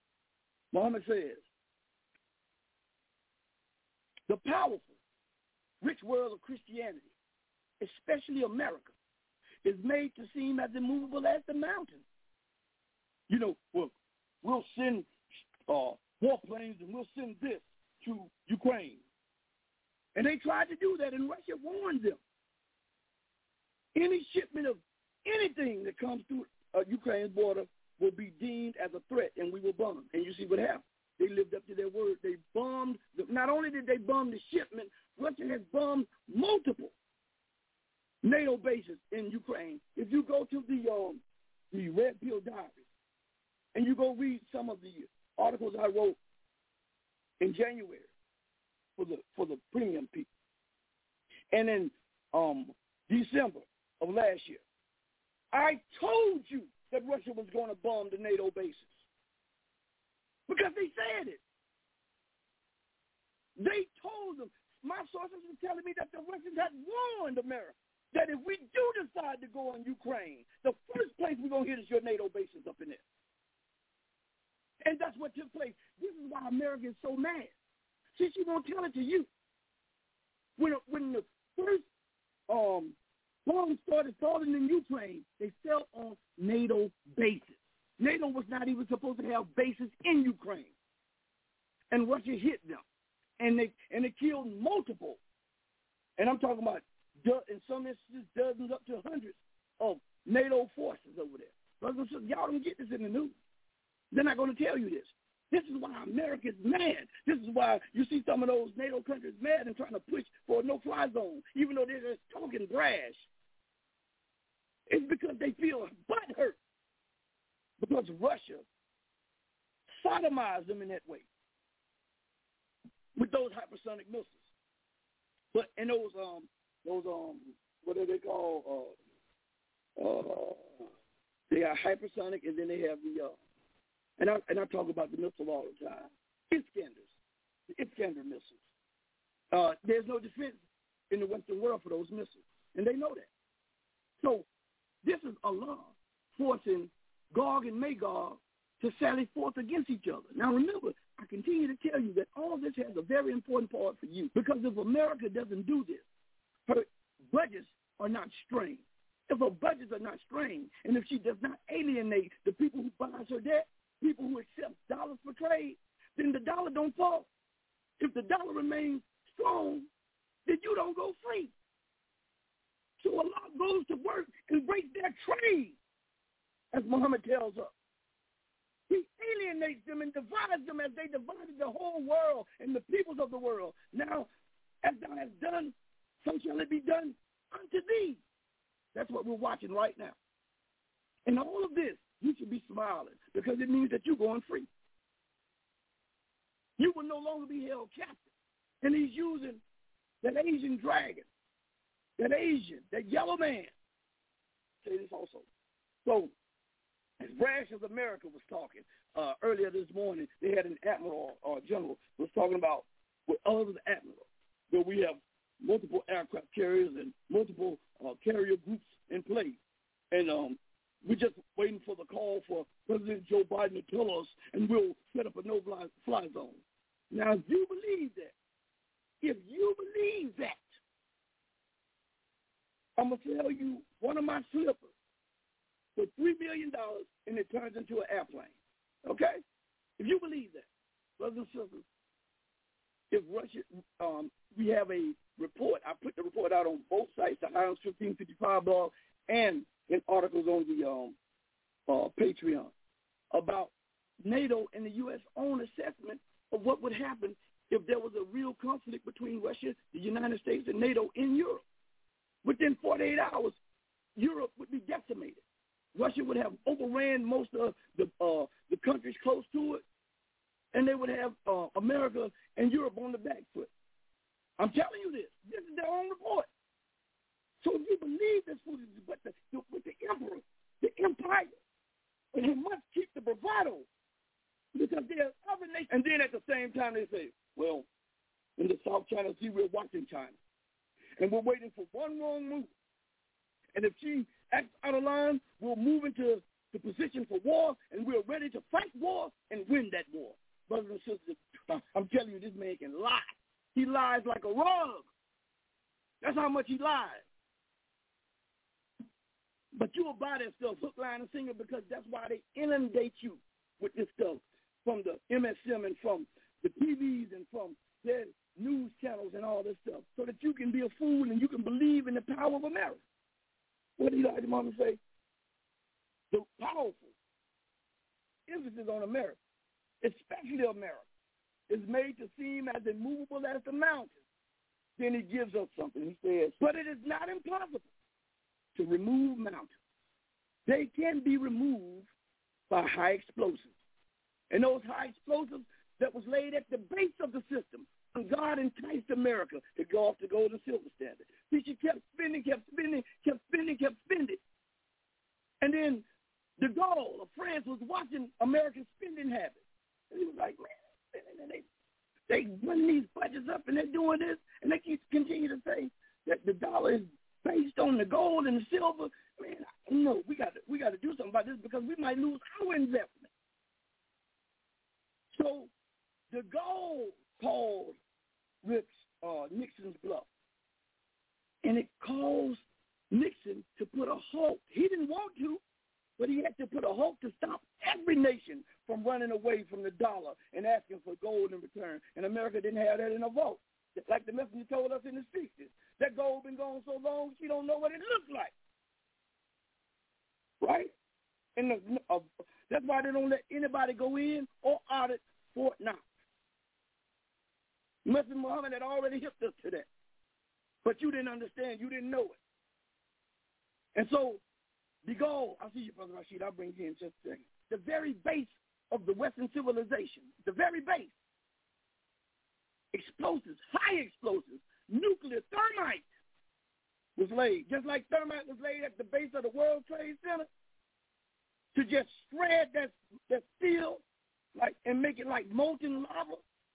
Muhammad says, the powerful rich world of Christianity, especially America, is made to seem as immovable as the mountain. You know, we'll send warplanes and we'll send this to Ukraine. And they tried to do that, and Russia warned them. Any shipment of anything that comes through Ukraine's border will be deemed as a threat, and we will bomb. And you see what happened. They lived up to their word. They bombed. Not only did they bomb the shipment, Russia has bombed multiple NATO bases in Ukraine. If you go to the Red Pill Diary and you go read some of the articles I wrote in January for the premium people, and in December of last year, I told you that Russia was going to bomb the NATO bases because they said it. They told them. My sources were telling me that the Russians had warned America that if we do decide to go on Ukraine, the first place we're going to hit is your NATO bases up in there. And that's what took place. This is why America is so mad. See, she won't tell it to you. When the first bombs started falling in Ukraine, they fell on NATO bases. NATO was not even supposed to have bases in Ukraine. And Russia hit them. And they killed multiple. And I'm talking about, in some instances, dozens up to hundreds of NATO forces over there. Brothers and sisters, y'all don't get this in the news. They're not going to tell you this. This is why America's mad. This is why you see some of those NATO countries mad and trying to push for a no-fly zone, even though they're just talking brash. It's because they feel butthurt because Russia sodomized them in that way with those hypersonic missiles. But in those what are they called? They are hypersonic, and then they have the and I talk about the missile all the time. Iskander missiles. There's no defense in the Western world for those missiles, and they know that. So this is Allah forcing Gog and Magog to sally forth against each other. Now remember, I continue to tell you that all this has a very important part for you, because if America doesn't do this, her budgets are not strained. If her budgets are not strained, and if she does not alienate the people who buy her debt, people who accept dollars for trade, then the dollar don't fall. If the dollar remains strong, then you don't go free. So Allah goes to work and breaks their trade, as Muhammad tells us. He alienates them and divides them as they divided the whole world and the peoples of the world. Now, as thou hast done, so shall it be done unto thee. That's what we're watching right now. And all of this, you should be smiling, because it means that you're going free. You will no longer be held captive. And he's using that Asian dragon, that yellow man. Say this also. So, as brash as America was talking earlier this morning, they had an admiral or general was talking about with other admirals, where we have multiple aircraft carriers and multiple carrier groups in place. And we're just waiting for the call for President Joe Biden to tell us, and we'll set up a no-fly zone. Now, if you believe that, I'm going to sell you one of my slippers for $3 million, and it turns into an airplane. Okay? If you believe that, brothers and sisters, if Russia, we have a report. I put the report out on both sites, the Irons 1555 blog and in articles on the Patreon, about NATO and the U.S. own assessment of what would happen if there was a real conflict between Russia, the United States, and NATO in Europe. Within 48 hours, Europe would be decimated. Russia would have overran most of the countries close to it, and they would have America and Europe on the back foot. I'm telling you this. This is their own report. So if you believe this foolishness, but with the emperor, the empire, and he must keep the bravado, because there are other nations. And then at the same time they say, well, in the South China Sea, we're watching China, and we're waiting for one wrong move. And if she acts out of line, we'll move into the position for war, and we're ready to fight war and win that war. Brothers and sisters, I'm telling you, this man can lie. He lies like a rug. That's how much he lied. But you will buy that stuff, hook, line, and sinker, because that's why they inundate you with this stuff from the MSM and from the TVs and from their news channels and all this stuff, so that you can be a fool and you can believe in the power of America. What do you like your mama say? The powerful emphasis on America, especially America, is made to seem as immovable as the mountains. Then he gives us something. He says, but it is not impossible to remove mountains. They can be removed by high explosives. And those high explosives that was laid at the base of the system, and God enticed America to go off the gold and silver standard. See, she kept spending. And then de Gaulle of France was watching American spending habits. And he was like, man, they running these budgets up and they're doing this, and they continue to say that the dollar is based on the gold and the silver. Man, no, we got to do something about this because we might lose our investment. So de Gaulle called Nixon's bluff, and it caused Nixon to put a halt. He didn't want to, but he had to put a halt to stop every nation from running away from the dollar and asking for gold in return. And America didn't have that in a vote. Like the messenger told us in the 60s, that gold been gone so long, she don't know what it looks like. Right? And that's why they don't let anybody go in or audit Fort Knox. Messenger Muhammad had already hipped us to that. But you didn't understand. You didn't know it. And so, de Gaulle, I see you, Brother Rashid. I'll bring you in just a second. The very base of the Western civilization, the very base, explosives, high explosives, nuclear, thermite was laid. Just like thermite was laid at the base of the World Trade Center to just spread that steel and make it like molten lava.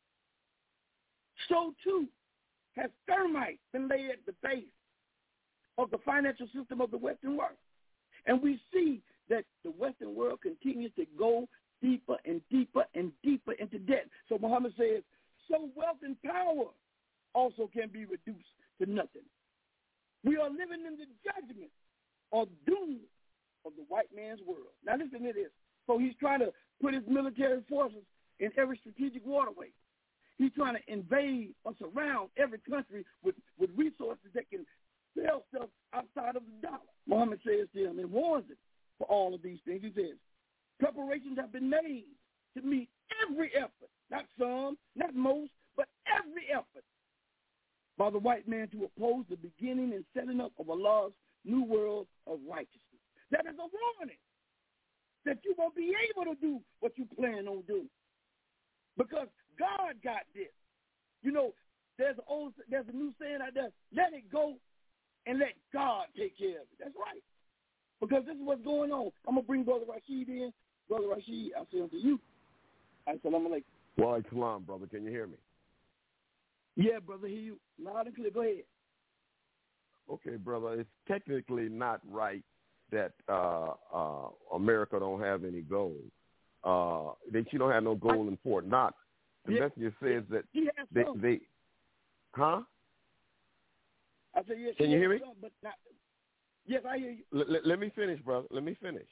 So, too, has thermite been laid at the base of the financial system of the Western world. And we see that the Western world continues to go deeper and deeper and deeper into debt. So Muhammad says, so wealth and power also can be reduced to nothing. We are living in the judgment or doom of the white man's world. Now listen to this. So he's trying to put his military forces in every strategic waterway. He's trying to invade or surround every country with resources that can sell stuff outside of the dollar. Muhammad says to him and warns him for all of these things. He says, preparations have been made to meet every effort, not some, not most, but every effort by the white man to oppose the beginning and setting up of Allah's new world of righteousness. That is a warning that you won't be able to do what you plan on doing because God got this. You know, there's a new saying out there, let it go and let God take care of it. That's right. Because this is what's going on. I'm going to bring Brother Rashid in. Brother Rashid, I'll say unto you. Assalamu alaikum. Wa alaikum salam, brother. Can you hear me? Yeah, brother, hear you loud and clear. Go ahead. Okay, brother. It's technically not right that America don't have any gold. That you don't have no gold in Fort Knox. The messenger says that they huh? I said, yes, can you hear me? But not, yes, I hear you. Let me finish, brother. Let me finish.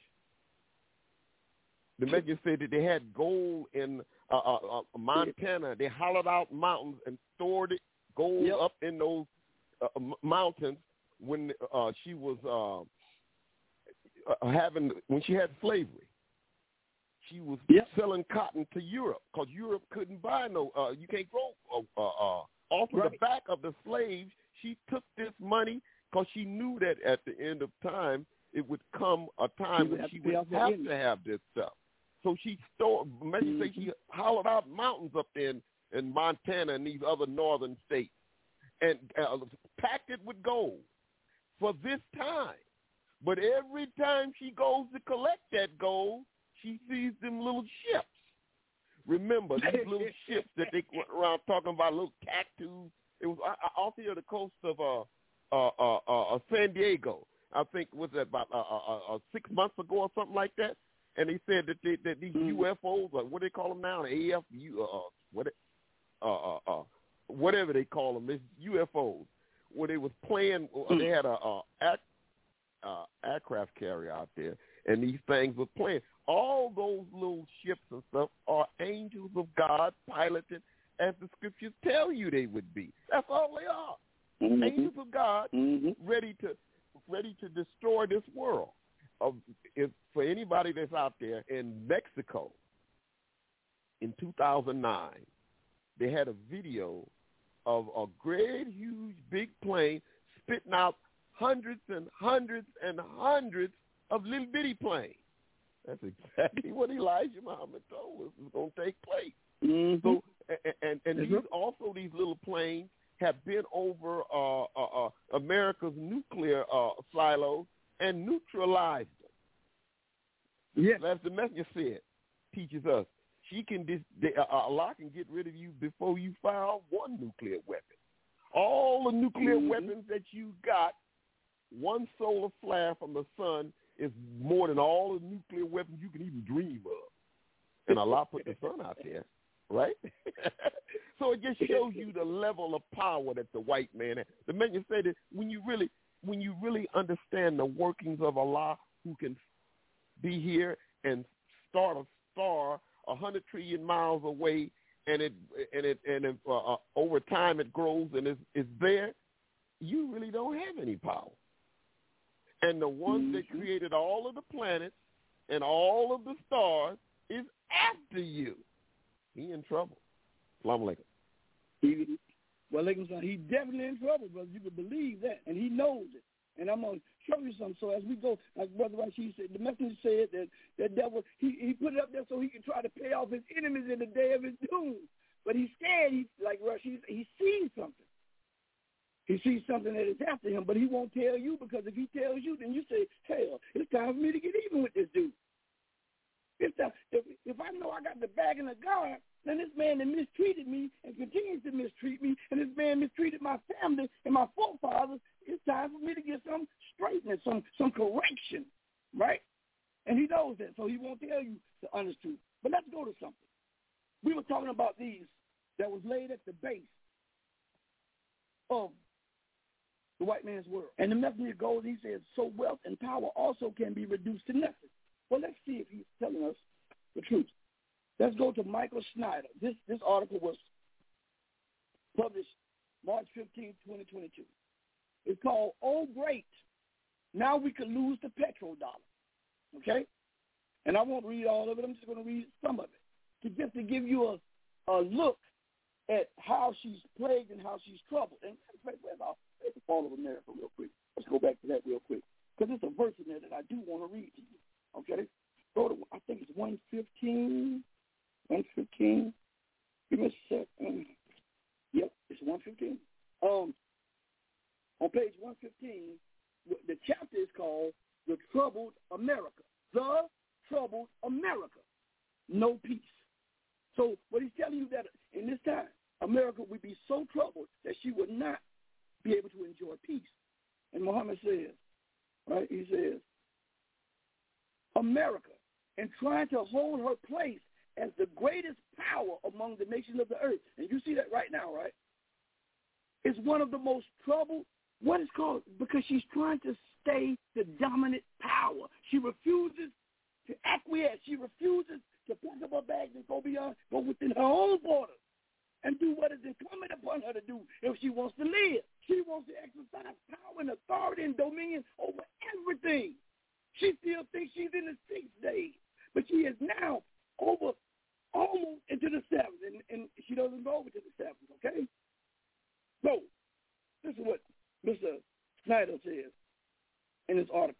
The messenger said that they had gold in Montana. They hollowed out mountains and stored gold up in those mountains when she was when she had slavery. She was selling cotton to Europe because Europe couldn't buy you can't grow off of the back of the slaves. She took this money because she knew that at the end of time it would come a time when she would have to have this stuff. So she stored. Maybe she hollowed out mountains up there in Montana and these other northern states, and packed it with gold for this time. But every time she goes to collect that gold, she sees them little ships. Remember, these little ships that they went around talking about, little cactus. It was off here on the coast of San Diego. I think was that about 6 months ago or something like that. And they said that these UFOs, or what do they call them now, the whatever they call them, it's UFOs, where they was playing. They had a aircraft carrier out there, and these things were playing. All those little ships and stuff are angels of God piloted as the scriptures tell you they would be. That's all they are. Mm-hmm. Angels of God ready to destroy this world. If for anybody that's out there, in Mexico in 2009, they had a video of a great, huge, big plane spitting out hundreds and hundreds and hundreds of little bitty planes. That's exactly what Elijah Muhammad told us was going to take place. Mm-hmm. So, and these little planes have been over America's nuclear silos and neutralized them. Yes. As the messenger said, teaches us, Allah can get rid of you before you fire one nuclear weapon. All the nuclear weapons that you got, one solar flare from the sun is more than all the nuclear weapons you can even dream of. And Allah put the sun out there, right? So it just shows you the level of power that the white man has. The man you say that when you really understand the workings of Allah, who can be here and start a star 100 trillion miles away, and over time it grows and is there, you really don't have any power. And the one that created all of the planets and all of the stars is after you. He in trouble. Assalamu alaikum. He's definitely in trouble, brother. You can believe that, and he knows it. And I'm going to show you something. So as we go, like Brother Rashid said, the messenger said that that devil, he put it up there so he can try to pay off his enemies in the day of his doom. But he's scared. Like Rashid said, he sees something. He sees something that is after him, but he won't tell you, because if he tells you, then you say, hell, it's time for me to get even with this dude. If I know I got the bag in the guard, then this man that mistreated me and continues to mistreat me, and this man mistreated my family and my forefathers, it's time for me to get some straightening, some correction, right? And he knows that, so he won't tell you the honest truth. But let's go to something. We were talking about these that was laid at the base of the white man's world. And the messenger goes, he says, so wealth and power also can be reduced to nothing. Well, let's see if he's telling us the truth. Let's go to Michael Snyder. This article was published March 15, 2022. It's called, Oh, Great, Now We Could Lose the Petrodollar. Okay? And I won't read all of it. I'm just going to read some of it just to give you a look at how she's plagued and how she's troubled. And where's the fall of America real quick? Let's go back to that real quick, because there's a verse in there that I do want to read to you. Okay? Go to, I think it's 115. 115. Give me a second. Yep, it's 115. On page 115, the chapter is called The Troubled America. The Troubled America. No peace. So what he's telling you, that in this time, America would be so troubled that she would not be able to enjoy peace. And Muhammad says, right, he says, America, in trying to hold her place as the greatest power among the nations of the earth, and you see that right now, right, is one of the most troubled, what is called, because she's trying to stay the dominant power. She refuses to acquiesce. She refuses to pack up her bags and go within her own borders and do what is incumbent upon her to do if she wants to live. She wants to exercise power and authority and dominion over everything. She still thinks she's in the 6th day, but she is now over almost into the 7th, and she doesn't go over to the 7th, okay? So, this is what Mr. Snyder says in his article.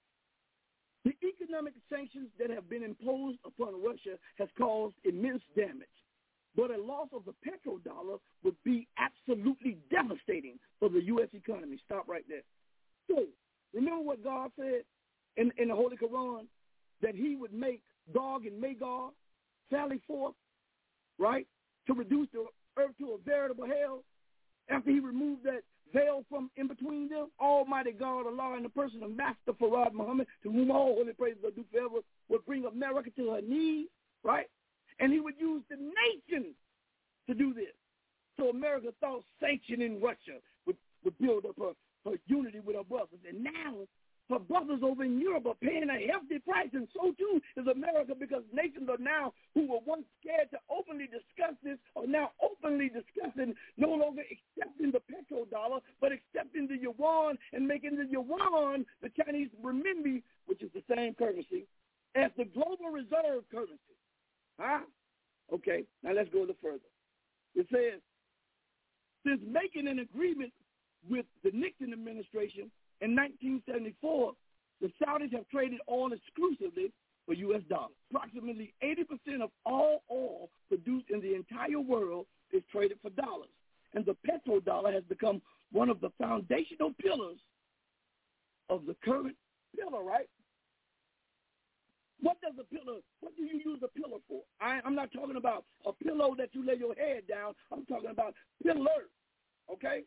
The economic sanctions that have been imposed upon Russia has caused immense damage, but a loss of the petrodollar would be absolutely devastating for the U.S. economy. Stop right there. So, remember what God said in the Holy Quran, that he would make Gog and Magog sally forth, right, to reduce the earth to a veritable hell. After he removed that veil from in between them, Almighty God, Allah, in the person of Master Farad Muhammad, to whom all holy praises are due forever, would bring America to her knees, right? And he would use the nations to do this. So America thought sanctioning Russia would to build up her unity with her brothers. And now her brothers over in Europe are paying a hefty price, and so too is America, because nations are now, who were once scared to openly discuss this, are now openly discussing, no longer accepting the petrodollar, but accepting the yuan and making the yuan, the Chinese renminbi, which is the same currency, as the global reserve currency. Huh? Okay, now let's go a little further. It says, since making an agreement with the Nixon administration in 1974, the Saudis have traded oil exclusively for U.S. dollars. Approximately 80% of all oil produced in the entire world is traded for dollars. And the petrodollar has become one of the foundational pillars of the current pillar, right? What do you use a pillow for? I'm not talking about a pillow that you lay your head down. I'm talking about pillars, okay?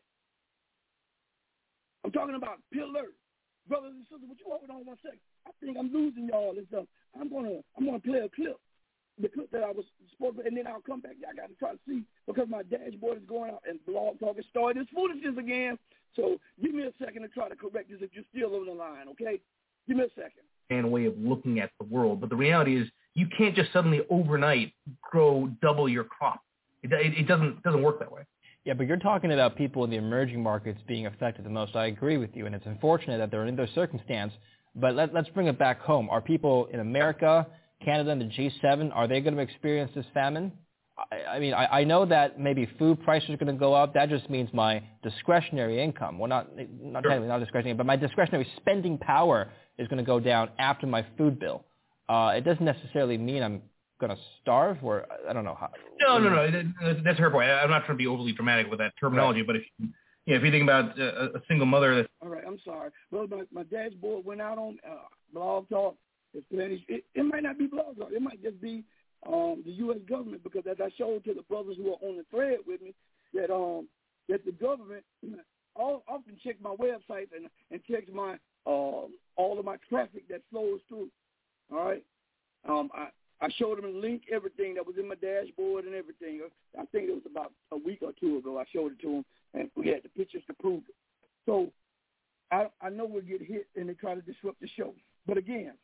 I'm talking about pillars. Brothers and sisters, would you hold on 1 second? I think I'm losing y'all and stuff. I'm gonna play a clip, the clip that I was supposed to, and then I'll come back. I got to try to see, because my dashboard is going out and Blog Talk is starting this foolishness again. So give me a second to try to correct this if you're still on the line, okay? Give me a second. And way of looking at the world, but the reality is you can't just suddenly overnight grow double your crop. It doesn't work that way. Yeah, but you're talking about people in the emerging markets being affected the most. I agree with you, and it's unfortunate that they're in those circumstances. But let's bring it back home. Are people in America, Canada, and the G7, are they going to experience this famine? I mean, I know that maybe food prices are going to go up. That just means my discretionary income, well, not technically not discretionary, but my discretionary spending power is going to go down after my food bill. It doesn't necessarily mean I'm going to starve, or I don't know how. No. That's her point. I'm not trying to be overly dramatic with that terminology, right. But if you think about a single mother. That's... All right, I'm sorry. Well, my dashboard went out on Blog Talk. It might not be Blog Talk. It might just be the U.S. government, because as I showed to the brothers who are on the thread with me, that the government often checks my website and checks my all of my traffic that flows through. All right, I showed them and linked everything that was in my dashboard and everything. I think it was about a week or two ago. I showed it to them, and we had the pictures to prove it. So I know we'll get hit and they try to disrupt the show. But again,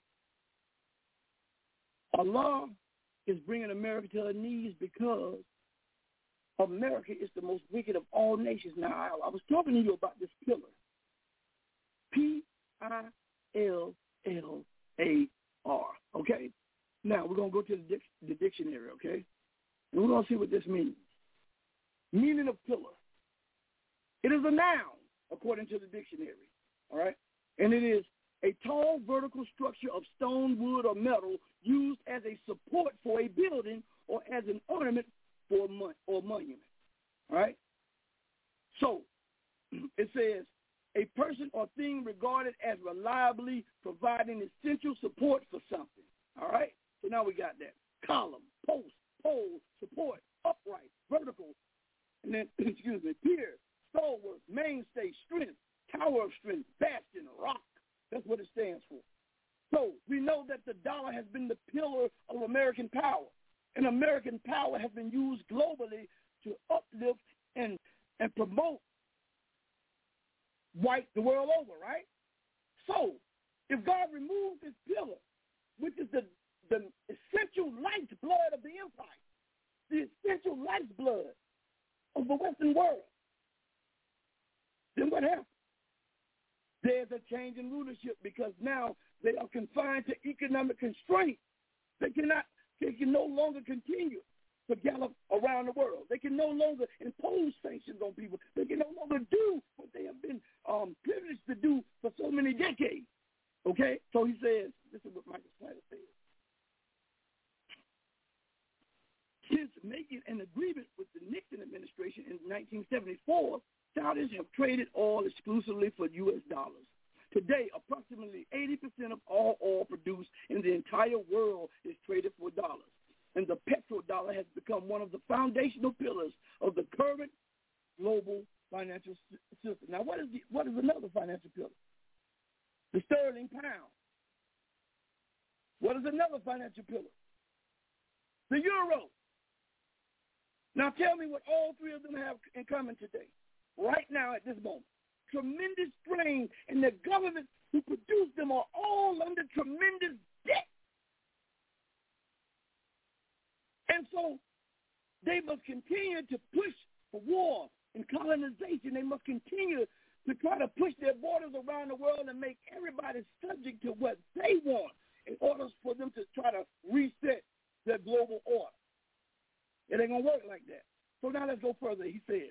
Allah is bringing America to her knees, because America is the most wicked of all nations. Now, I was talking to you about this pillar. Pillar, okay? Now, we're going to go to the dictionary, okay? And we're going to see what this means. Meaning of pillar. It is a noun, according to the dictionary, all right? And it is a tall vertical structure of stone, wood, or metal used as a support for a building or as an ornament for a monument, all right? So it says, a person or thing regarded as reliably providing essential support for something, all right? So now we got that. Column, post, pole, support, upright, vertical, and then, pier, stalwart, mainstay, strength, tower of strength, bastion, rock. That's what it stands for. So we know that the dollar has been the pillar of American power, and American power has been used globally to uplift and promote the world over, right? So if God removes this pillar, which is the essential lifeblood of the empire, the essential lifeblood of the Western world, then what happens? There's a change in rulership, because now they are confined to economic constraints. They can no longer continue to gallop around the world. They can no longer impose sanctions on people. They can no longer do what they have been privileged to do for so many decades. Okay? So he says, this is what Michael Snyder says. Since making an agreement with the Nixon administration in 1974, Saudis have traded oil exclusively for U.S. dollars. Today, approximately 80% of all oil produced in the entire world is traded for dollars. And the petrodollar has become one of the foundational pillars of the current global financial system. Now, what is another financial pillar? The sterling pound. What is another financial pillar? The euro. Now, tell me what all three of them have in common today, right now at this moment. tremendous strain, and the governments who produce them are all under tremendous debt. And so they must continue to push for war and colonization. They must continue to try to push their borders around the world and make everybody subject to what they want in order for them to try to reset their global order. It ain't going to work like that. So now let's go further. He says,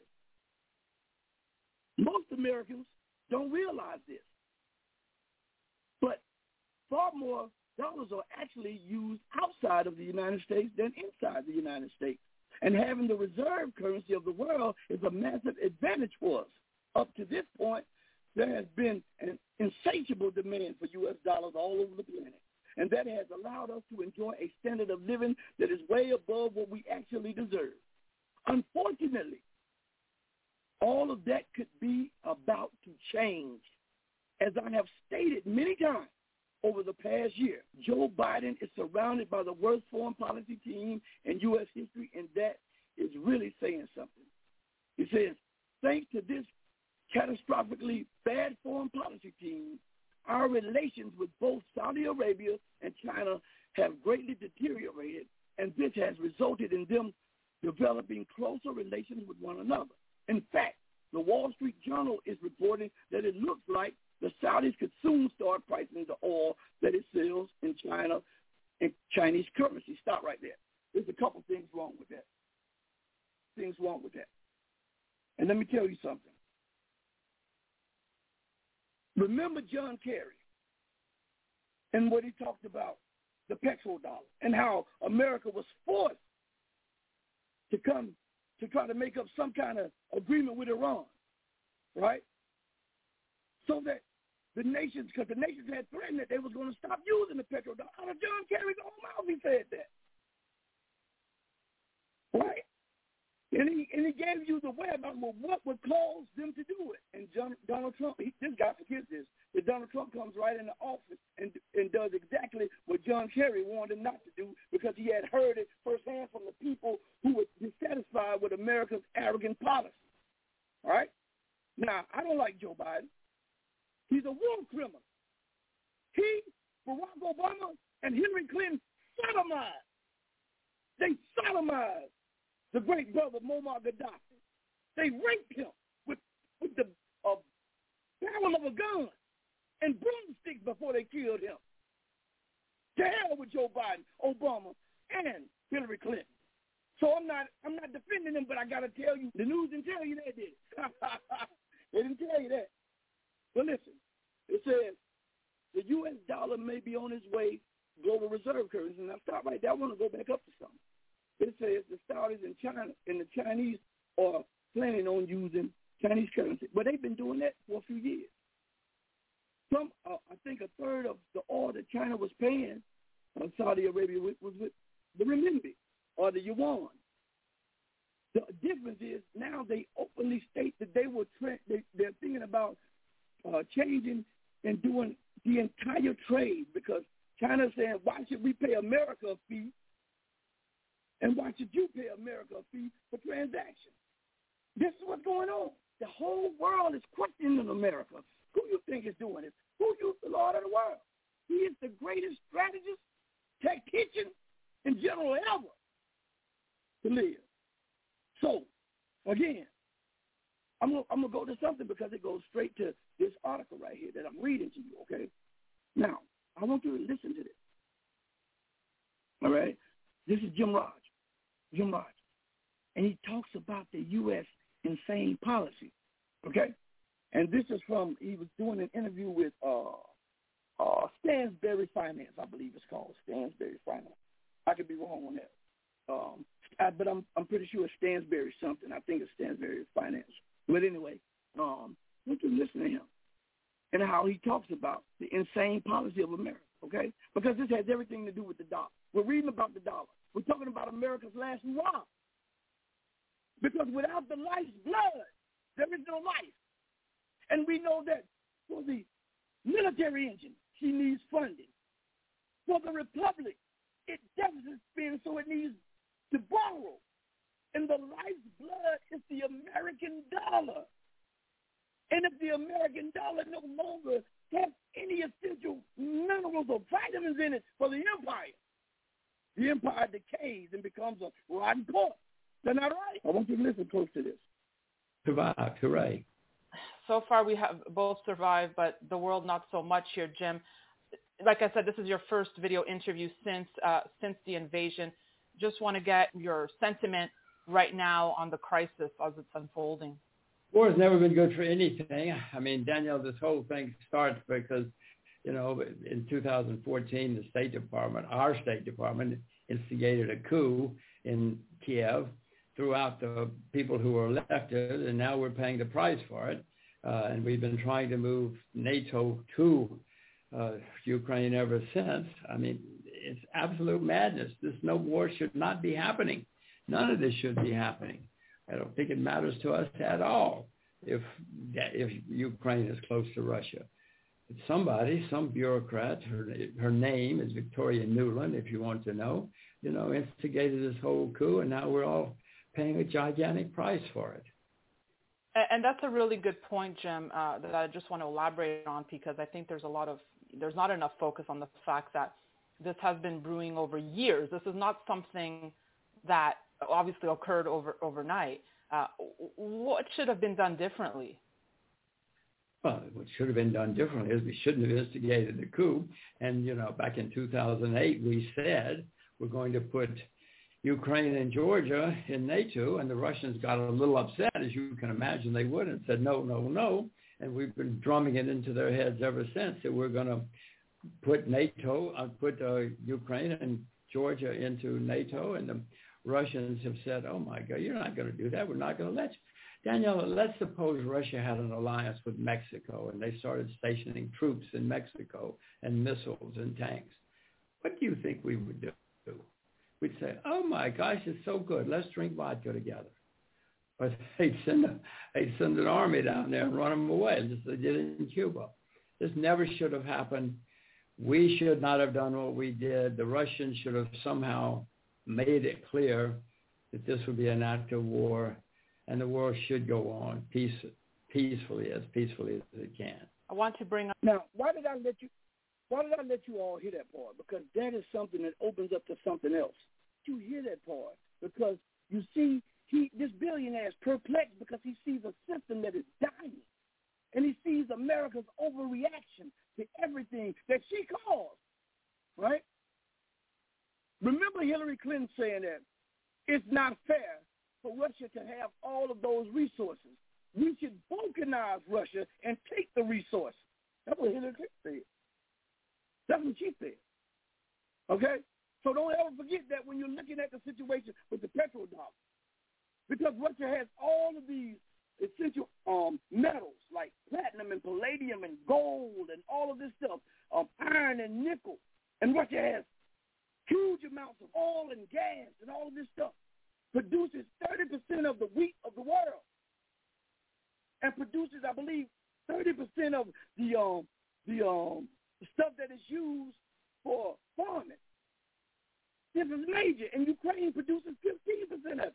most Americans don't realize this, but far more dollars are actually used outside of the United States than inside the United States. And having the reserve currency of the world is a massive advantage for us. Up to this point, there has been an insatiable demand for U.S. dollars all over the planet, and that has allowed us to enjoy a standard of living that is way above what we actually deserve. Unfortunately, all of that could be about to change. As I have stated many times over the past year, Joe Biden is surrounded by the worst foreign policy team in U.S. history, and that is really saying something. He says, thanks to this catastrophically bad foreign policy team, our relations with both Saudi Arabia and China have greatly deteriorated, and this has resulted in them developing closer relations with one another. In fact, the Wall Street Journal is reporting that it looks like the Saudis could soon start pricing the oil that it sells in China in Chinese currency. Stop right there. There's a couple things wrong with that. And let me tell you something. Remember John Kerry and what he talked about, the petrodollar, and how America was forced to come to try to make up some kind of agreement with Iran, right? So that the nations, because the nations had threatened that they was going to stop using the petrodollar. Out of John Kerry's own mouth, he said that, right? And he gave you the way about what would cause them to do it. And Donald Trump, this guy forgets this, that Donald Trump comes right into office and does exactly what John Kerry wanted him not to do, because he had heard it firsthand from the people who were dissatisfied with America's arrogant policy. All right? Now, I don't like Joe Biden. He's a war criminal. He, Barack Obama, and Hillary Clinton sodomized. They sodomized the great brother Muammar Gaddafi. They raped him with the barrel of a gun and broomsticks before they killed him. To hell with Joe Biden, Obama, and Hillary Clinton. So I'm not defending them, but I got to tell you, the news didn't tell you they did. They didn't tell you that. But listen, it says the U.S. dollar may be on its way global reserve currency. And I stop right there. I want to go back up to something. It says the Saudis and China and the Chinese are planning on using Chinese currency, but they've been doing that for a few years. Some, I think, a third of the oil that China was paying Saudi Arabia was with the renminbi or the yuan. The difference is now they openly state that they're thinking about changing and doing the entire trade, because China's saying, why should we pay America a fee? And why should you pay America a fee for transactions? This is what's going on. The whole world is questioning America. Who you think is doing it? Who is the Lord of the world? He is the greatest strategist, tactician, and general ever to live. So, again, I'm gonna go to something because it goes straight to this article right here that I'm reading to you, okay? Now, I want you to listen to this. All right? This is Jim Rogers. And he talks about the U.S. insane policy, okay? And this is he was doing an interview with Stansberry Finance, I believe it's called, Stansberry Finance. I could be wrong on that. But I'm pretty sure it's Stansberry something. I think it's Stansberry Finance. But anyway, we can listen to him and how he talks about the insane policy of America, okay? Because this has everything to do with the dollar. We're reading about the dollar. We're talking about America's last hurrah. Because without the life's blood, there is no life. And we know that for the military engine, she needs funding. For the republic, it deficit spends, so it needs to borrow. And the life's blood is the American dollar. And if the American minerals or vitamins in it for the empire. The empire decays and becomes a rotten corpse. Is that not right? I want you to listen close to this. Survived, hooray. So far we have both survived, but the world not so much here, Jim. Like I said, this is your first video interview since the invasion. Just want to get your sentiment right now on the crisis as it's unfolding. War has never been good for anything. I mean, Danielle, this whole thing starts because, you know, in 2014, the State Department, our State Department, instigated a coup in Kiev, threw out the people who were elected, and now we're paying the price for it. And we've been trying to move NATO to Ukraine ever since. I mean, it's absolute madness. This no war should not be happening. None of this should be happening. I don't think it matters to us at all if Ukraine is close to Russia. But somebody, some bureaucrat, her name is Victoria Nuland, if you want to know, instigated this whole coup, and now we're all paying a gigantic price for it. And that's a really good point, Jim, that I just want to elaborate on, because I think there's not enough focus on the fact that this has been brewing over years. This is not something that obviously occurred overnight. What should have been done differently? Well, what should have been done differently is we shouldn't have instigated the coup. And, back in 2008, we said we're going to put Ukraine and Georgia in NATO, and the Russians got a little upset, as you can imagine they would, and said, no, no, no. And we've been drumming it into their heads ever since that we're going to put Ukraine and Georgia into NATO, and the Russians have said, oh, my God, you're not going to do that. We're not going to let you. Daniel, let's suppose Russia had an alliance with Mexico, and they started stationing troops in Mexico and missiles and tanks. What do you think we would do? We'd say, oh, my gosh, it's so good. Let's drink vodka together. Or they'd send an army down there and run them away, just as they did in Cuba. This never should have happened. We should not have done what we did. The Russians should have somehow made it clear that this would be an act of war, and the war should go on peacefully as it can. I want to bring up... Now, why did I let you all hear that part? Because that is something that opens up to something else. You hear that part because you see this billionaire is perplexed because he sees a system that is dying. And he sees America's overreaction to everything that she caused, right? Remember Hillary Clinton saying that it's not fair for Russia to have all of those resources. We should balkanize Russia and take the resources. That's what Hillary Clinton said. That's what she said. Okay? So don't ever forget that when you're looking at the situation with the petrodollar. Because Russia has all of these essential metals like platinum and palladium and gold and all of this stuff, iron and nickel. And Russia has huge amounts of oil and gas and all of this stuff. Produces 30% of the wheat of the world. And produces, I believe, 30% of the stuff that is used for farming. This is major, and Ukraine produces 15% of it.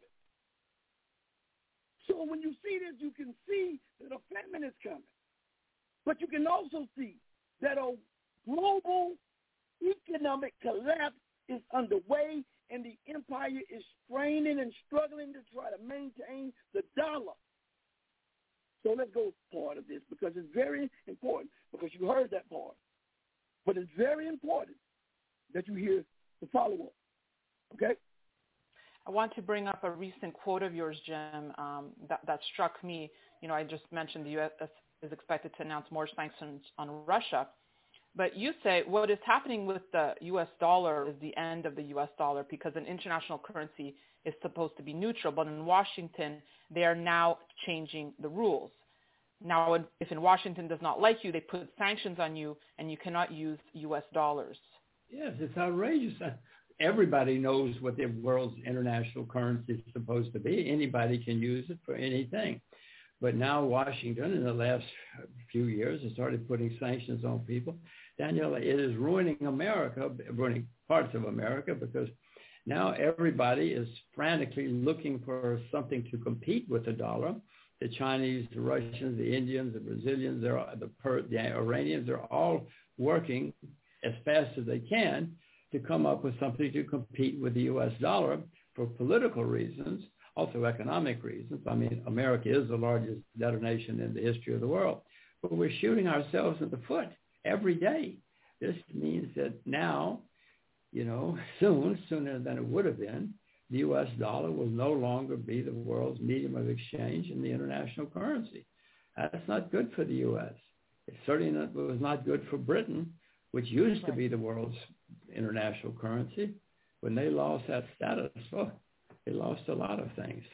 So when you see this, you can see that a famine is coming. But you can also see that a global economic collapse is underway, and the empire is straining and struggling to try to maintain the dollar. So let's go part of this because it's very important, because you heard that part. But it's very important that you hear the follow-up, okay? I want to bring up a recent quote of yours, Jim, that struck me. I just mentioned the U.S. is expected to announce more sanctions on Russia. But you say what is happening with the U.S. dollar is the end of the U.S. dollar because an international currency is supposed to be neutral. But in Washington, they are now changing the rules. Now, if in Washington does not like you, they put sanctions on you, and you cannot use U.S. dollars. Yes, it's outrageous. Everybody knows what the world's international currency is supposed to be. Anybody can use it for anything. But now Washington, in the last few years, has started putting sanctions on people. Daniel, it is ruining America, ruining parts of America, because now everybody is frantically looking for something to compete with the dollar. The Chinese, the Russians, the Indians, the Brazilians, the Iranians, they're all working as fast as they can to come up with something to compete with the U.S. dollar for political reasons, also economic reasons. I mean, America is the largest debtor nation in the history of the world, but we're shooting ourselves in the foot every day. This means that now, sooner than it would have been, the U.S. dollar will no longer be the world's medium of exchange in the international currency. That's not good for the U.S. It certainly was not good for Britain, which used to be the world's international currency. When they lost that status, they lost a lot of things.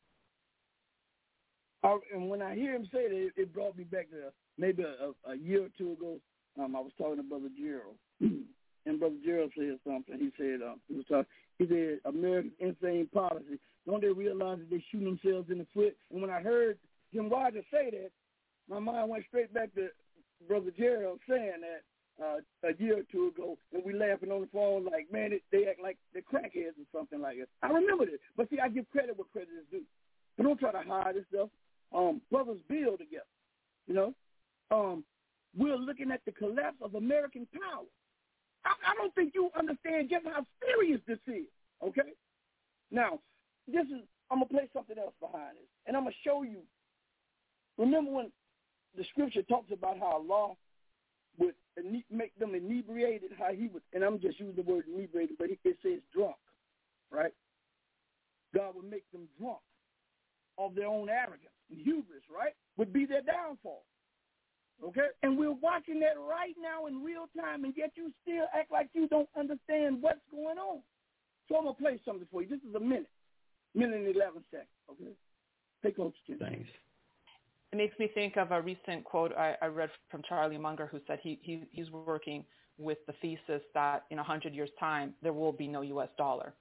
And when I hear him say that, it brought me back to maybe a year or two ago. I was talking to Brother Gerald, and Brother Gerald said something. He said, America's insane policy. Don't they realize that they shoot themselves in the foot? And when I heard Jim Rogers say that, my mind went straight back to Brother Gerald saying that a year or two ago, and we laughing on the phone like, man, they act like they're crackheads or something like that. I remember this. But see, I give credit where credit is due. I don't try to hide this stuff. Brothers build together, We're looking at the collapse of American power. I don't think you understand just how serious this is, okay? Now, I'm going to play something else behind this, and I'm going to show you. Remember when the scripture talks about how Allah would make them inebriated, how he would, and I'm just using the word inebriated, but it says drunk, right? God would make them drunk of their own arrogance and hubris, right? Would be their downfall. Okay? And we're watching that right now in real time, and yet you still act like you don't understand what's going on. So I'm going to play something for you. This is a minute and 11 seconds, okay? Take over, Jim. Thanks. It makes me think of a recent quote I read from Charlie Munger, who said he's working with the thesis that in 100 years' time, there will be no U.S. dollar.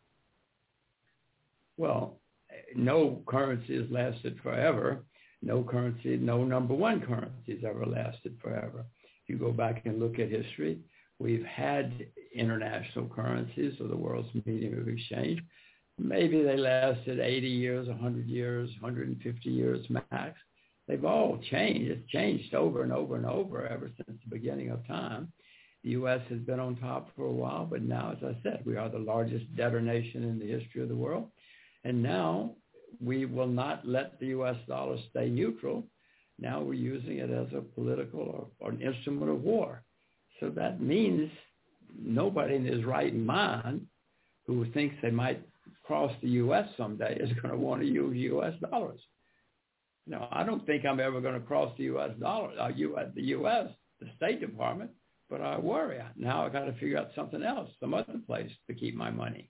Well, no currency has lasted forever. No number one currency has ever lasted forever. If you go back and look at history, we've had international currencies, or the world's medium of exchange. Maybe they lasted 80 years, 100 years, 150 years max. They've all changed. It's changed over and over and over ever since the beginning of time. The U.S. has been on top for a while, but now, as I said, we are the largest debtor nation in the history of the world. And now we will not let the U.S. dollar stay neutral. Now we're using it as a political or an instrument of war. So that means nobody in his right mind who thinks they might cross the U.S. someday is going to want to use U.S. dollars. No, I don't think I'm ever going to cross the U.S. dollar, the U.S., the State Department, but I worry. Now I've got to figure out something else, some other place to keep my money.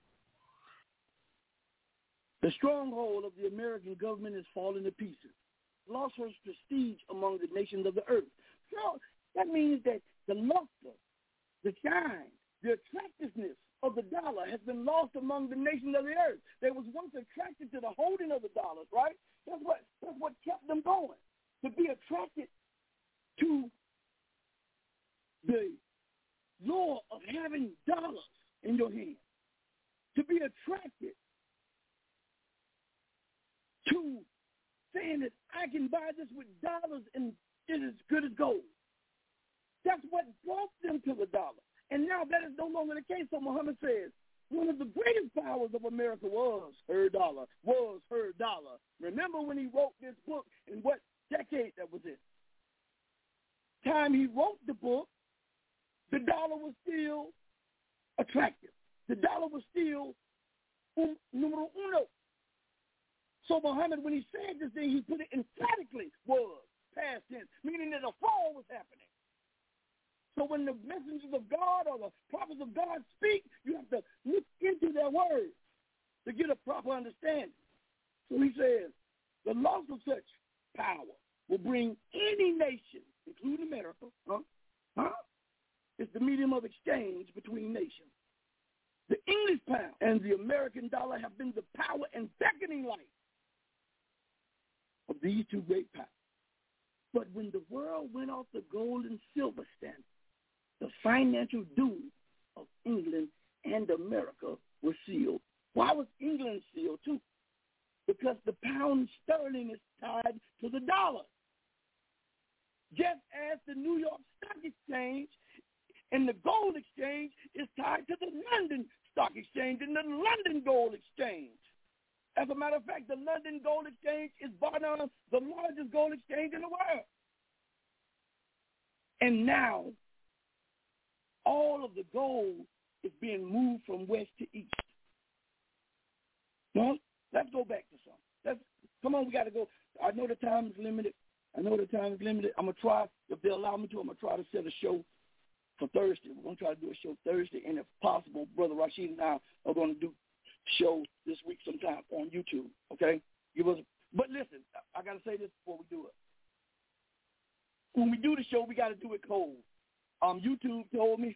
The stronghold of the American government is falling to pieces. Lost its prestige among the nations of the earth. So that means that the luster, the shine, the attractiveness of the dollar has been lost among the nations of the earth. They was once attracted to the holding of the dollars, right? That's what kept them going. To be attracted to the lure of having dollars in your hand. To be attracted to saying that I can buy this with dollars and it is good as gold. That's what brought them to the dollar. And now that is no longer the case. So Muhammad says, one of the greatest powers of America was her dollar, Remember when he wrote this book and what decade that was in? Time he wrote the book, the dollar was still attractive. The dollar was still numero uno. So Muhammad, when he said this thing, he put it emphatically was past tense, meaning that a fall was happening. So when the messengers of God or the prophets of God speak, you have to look into their words to get a proper understanding. So he says, the loss of such power will bring any nation, including America, it's the medium of exchange between nations. The English pound and the American dollar have been the power and beckoning light of these two great powers. But when the world went off the gold and silver standard, the financial doom of England and America was sealed. Why was England sealed too? Because the pound sterling is tied to the dollar. Just as the New York Stock Exchange and And the gold exchange is tied to the London Stock Exchange and the London Gold Exchange. As a matter of fact, the London Gold Exchange is bar none the largest gold exchange in the world. And now, all of the gold is being moved from west to east. No, let's go back to something. Come on, we got to go. I know the time is limited. I'm going to try, if they'll allow me to, I'm going to try to set a show for Thursday. We're going to try to do a show Thursday, and if possible, Brother Rashid and I are going to do a show this week sometime on YouTube, okay? But listen, I got to say this before we do it. When we do the show, we got to do it cold. YouTube told me,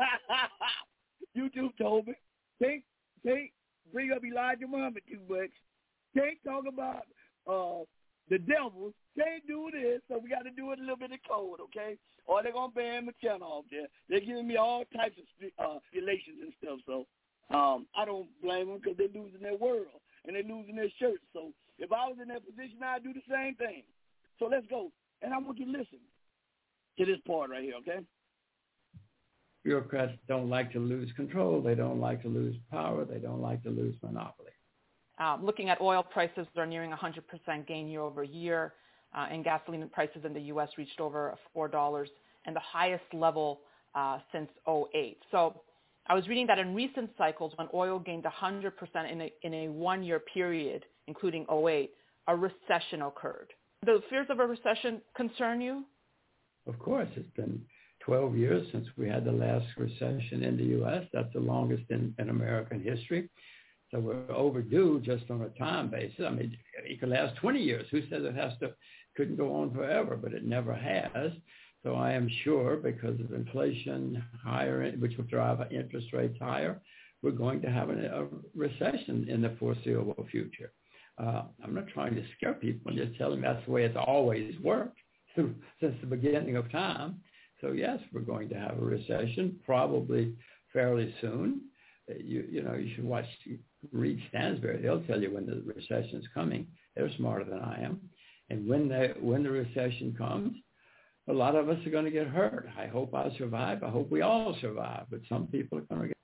can't bring up Elijah Muhammad too much. Can't talk about the devil. Can't do this, so we got to do it a little bit of code, okay? Or they're going to ban my channel off there. They're giving me all types of stipulations and stuff, so I don't blame them because they're losing their world and they're losing their shirts. So if I was in that position, I'd do the same thing. So let's go. And I want you to listen to this part right here, okay? Bureaucrats don't like to lose control. They don't like to lose power. They don't like to lose monopoly. Looking at oil prices, they're nearing 100% gain year over year, and gasoline prices in the U.S. reached over $4 and the highest level since 2008. So I was reading that in recent cycles, when oil gained 100% in a one-year period, including 2008, a recession occurred. The fears of a recession concern you? Of course. It's been 12 years since we had the last recession in the U.S. That's the longest in American history. So we're overdue just on a time basis. I mean, it could last 20 years. Who says it couldn't go on forever? But it never has. So I am sure because of inflation higher, which will drive interest rates higher, we're going to have a recession in the foreseeable future. I'm not trying to scare people. I'm just telling them that's the way it's always worked since the beginning of time. So yes, we're going to have a recession probably fairly soon. You should read Stansberry. They'll tell you when the recession's coming. They're smarter than I am. And when the recession comes, a lot of us are going to get hurt. I hope I survive. I hope we all survive. But some people are going to get.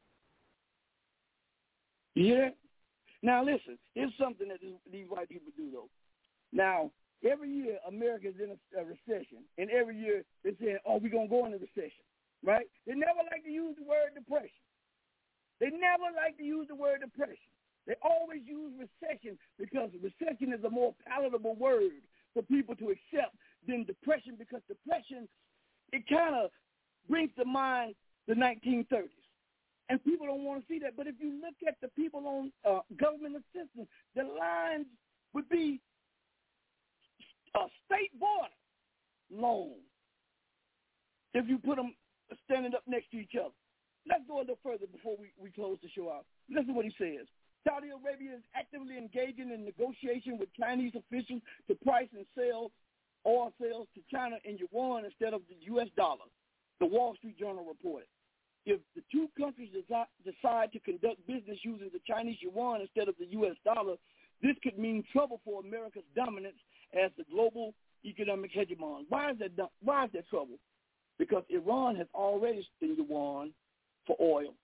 Yeah. Now listen, here's something that these white people do though. Now every year America's in a recession, and every year they're saying, "Oh, we're gonna go in a recession," right? They never like to use the word depression. They never like to use the word depression. They always use recession because recession is a more palatable word for people to accept than depression, because depression, it kind of brings to mind the 1930s. And people don't want to see that. But if you look at the people on government assistance, the lines would be a state border loan if you put them standing up next to each other. Let's go a little further before we close the show out. Listen to what he says. Saudi Arabia is actively engaging in negotiation with Chinese officials to price and sell oil sales to China in yuan instead of the U.S. dollar, the Wall Street Journal reported. If the two countries decide to conduct business using the Chinese yuan instead of the U.S. dollar, this could mean trouble for America's dominance as the global economic hegemon. Why is that trouble? Because Iran has already spent yuan for oil,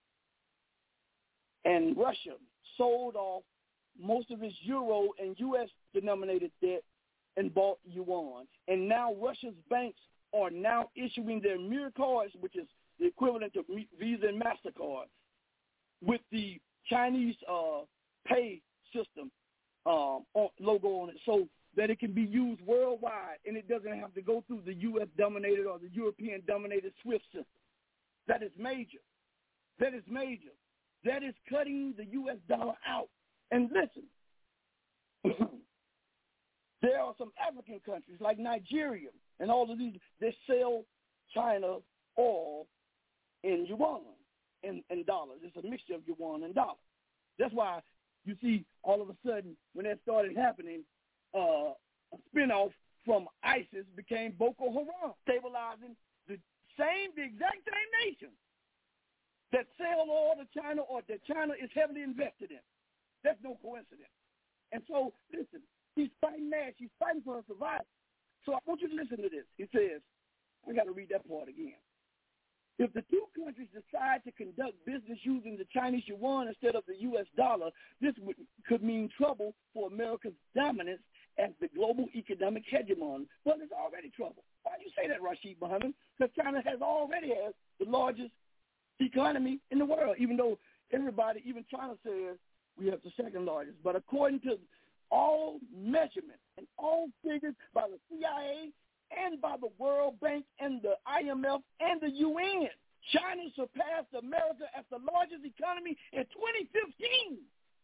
and Russia sold off most of its euro and U.S. denominated debt and bought yuan. And now Russia's banks are now issuing their Mir cards, which is the equivalent to Visa and MasterCard, with the Chinese pay system logo on it, so that it can be used worldwide and it doesn't have to go through the U.S.-dominated or the European-dominated SWIFT system. That is major. That is major. That is cutting the U.S. dollar out. And listen, there are some African countries like Nigeria and all of these that sell China oil in yuan and dollars. It's a mixture of yuan and dollars. That's why you see all of a sudden when that started happening, a spinoff from ISIS became Boko Haram, stabilizing the exact same nation that sell oil to China or that China is heavily invested in. That's no coincidence. And so, listen, he's fighting mad. She's fighting for her survival. So I want you to listen to this. He says, I got to read that part again. If the two countries decide to conduct business using the Chinese yuan instead of the U.S. dollar, this could mean trouble for America's dominance as the global economic hegemon. Well, it's already trouble. Why do you say that, Rashid Muhammad? Because China already has the largest economy in the world, even though everybody, even China says we have the second largest. But according to all measurements and all figures by the CIA and by the World Bank and the IMF and the UN, China surpassed America as the largest economy in 2015.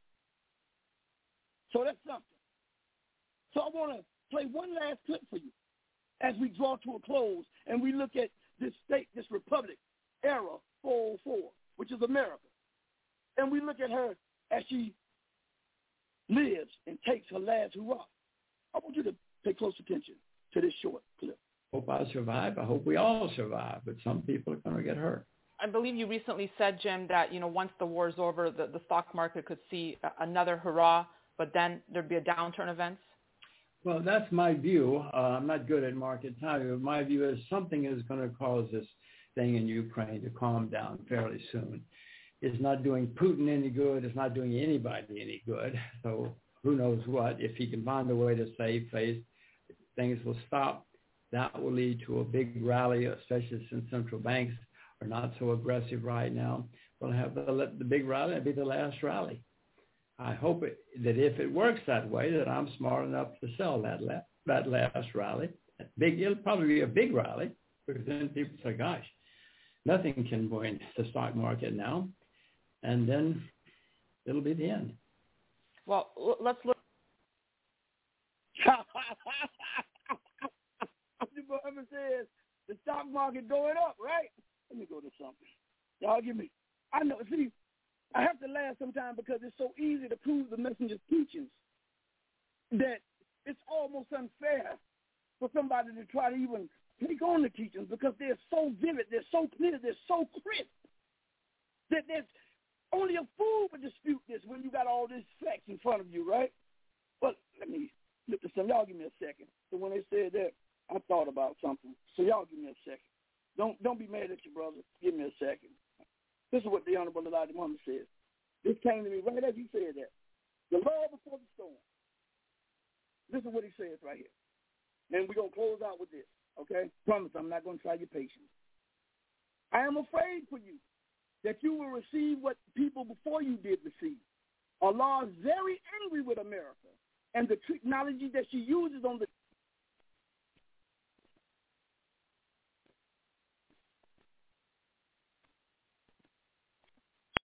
So that's something. So I want to play one last clip for you as we draw to a close and we look at this state, this republic era 404, which is America. And we look at her as she lives and takes her last hurrah. I want you to pay close attention to this short clip. Hope I survive. I hope we all survive, but some people are going to get hurt. I believe you recently said, Jim, that, once the war's over, the stock market could see another hurrah, but then there'd be a downturn events. Well, that's my view. I'm not good at market timing, but my view is something is going to cause this thing in Ukraine to calm down fairly soon. It's not doing Putin any good. It's not doing anybody any good. So who knows what. If he can find a way to save face, things will stop. That will lead to a big rally, especially since central banks are not so aggressive right now. We'll have the big rally. It'll be the last rally. I hope that if it works that way, that I'm smart enough to sell that last rally. It'll probably be a big rally, because then people say, gosh, nothing can ruin the stock market now. And then it'll be the end. Well, let's look. Muhammad says the stock market going up, right? Let me go to something. Y'all give me. I know. See, I have to laugh sometimes because it's so easy to prove the messenger's teachings that it's almost unfair for somebody to try to even take on the teachings because they're so vivid, they're so clear, they're so crisp that there's only a fool would dispute this when you got all this facts in front of you, right? But let me look at some. Y'all give me a second. So when they said that, I thought about something. So y'all give me a second. Don't be mad at your brother. Give me a second. This is what the Honorable Elijah Muhammad says. This came to me right as he said that. The love before the storm. This is what he says right here. And we're going to close out with this, okay? Promise I'm not going to try your patience. I am afraid for you that you will receive what people before you did receive. Allah is very angry with America and the technology that she uses on the